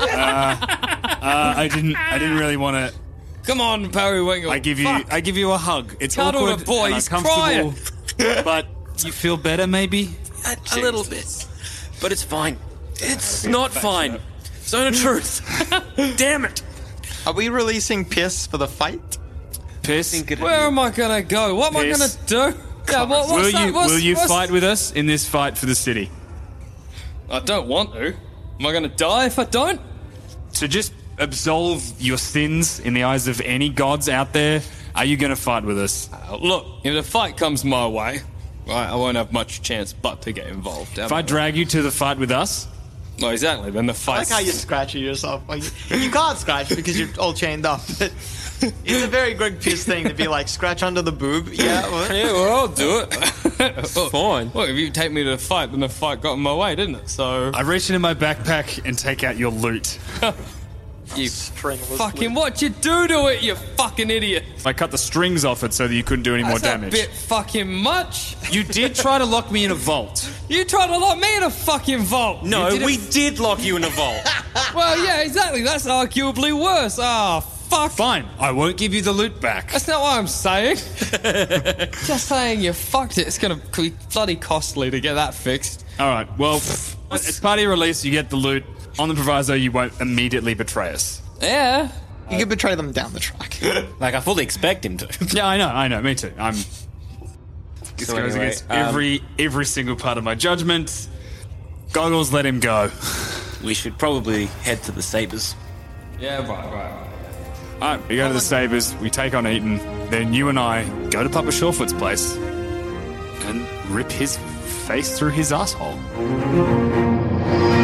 Speaker 6: uh, I didn't. I didn't really want to.
Speaker 4: Come on, Periwinkle.
Speaker 6: I give you.
Speaker 4: Fuck.
Speaker 6: I give you a hug. It's
Speaker 4: Cuddle
Speaker 6: awkward
Speaker 4: the boy,
Speaker 6: and
Speaker 4: he's
Speaker 6: uncomfortable, but you feel better, maybe.
Speaker 3: A, a little bit. But it's fine. It's not fine. Zone of truth. Damn it.
Speaker 5: Are we releasing Piss for the fight?
Speaker 6: Piss.
Speaker 4: Where am I gonna go? What am I
Speaker 6: Piss.
Speaker 4: gonna do? Yeah, what, what's
Speaker 6: Will
Speaker 4: that?
Speaker 6: you?
Speaker 4: What's-
Speaker 6: Will you
Speaker 4: what's-
Speaker 6: fight with us in this fight for the city?
Speaker 4: I don't want to. Am I gonna die if I don't?
Speaker 6: To just absolve your sins in the eyes of any gods out there, are you going to fight with us?
Speaker 4: Uh, look, if the fight comes my way, right, I won't have much chance but to get involved.
Speaker 6: If I drag you to the fight with us,
Speaker 4: Well, exactly. Then the
Speaker 5: I
Speaker 4: fight.
Speaker 5: like how you're scratching yourself. Like, you can't scratch because you're all chained up. It's a very Greg Pierce thing to be like, scratch under the boob. Yeah, what?
Speaker 4: Yeah, well, I'll do it.
Speaker 3: Fine.
Speaker 4: Look, if you take me to the fight, then the fight got in my way, didn't it? So
Speaker 6: I reach into my backpack and take out your loot.
Speaker 4: you
Speaker 5: Stringless
Speaker 4: fucking what you do to it, you fucking idiot.
Speaker 6: I cut the strings off it so that you couldn't do any more
Speaker 4: That's a
Speaker 6: damage.
Speaker 4: bit fucking much.
Speaker 6: You did try to lock me in a vault.
Speaker 4: You tried to lock me in a fucking vault.
Speaker 3: No,
Speaker 4: You did
Speaker 3: we
Speaker 4: it-
Speaker 3: did lock you in a vault.
Speaker 4: Well, yeah, exactly. That's arguably worse. Ah, fuck.
Speaker 6: Fine, I won't give you the loot back.
Speaker 4: That's not what I'm saying. Just saying you fucked it. It's gonna be bloody costly to get that fixed.
Speaker 6: All right, well, as part of your release, you get the loot. On the proviso, you won't immediately betray us.
Speaker 4: Yeah.
Speaker 5: You can betray them down the track.
Speaker 3: Like, I fully expect him to.
Speaker 6: Yeah, I know, I know, me too. I'm. This
Speaker 3: So
Speaker 6: goes
Speaker 3: anyway,
Speaker 6: against
Speaker 3: um,
Speaker 6: every every single part of my judgment. Goggles, let him go.
Speaker 3: We should probably head to the Sabres.
Speaker 4: Yeah, right, right, right.
Speaker 6: All right, we go to the Sabres, we take on Eaton, then you and I go to Papa Shawfoot's place and rip his face through his asshole.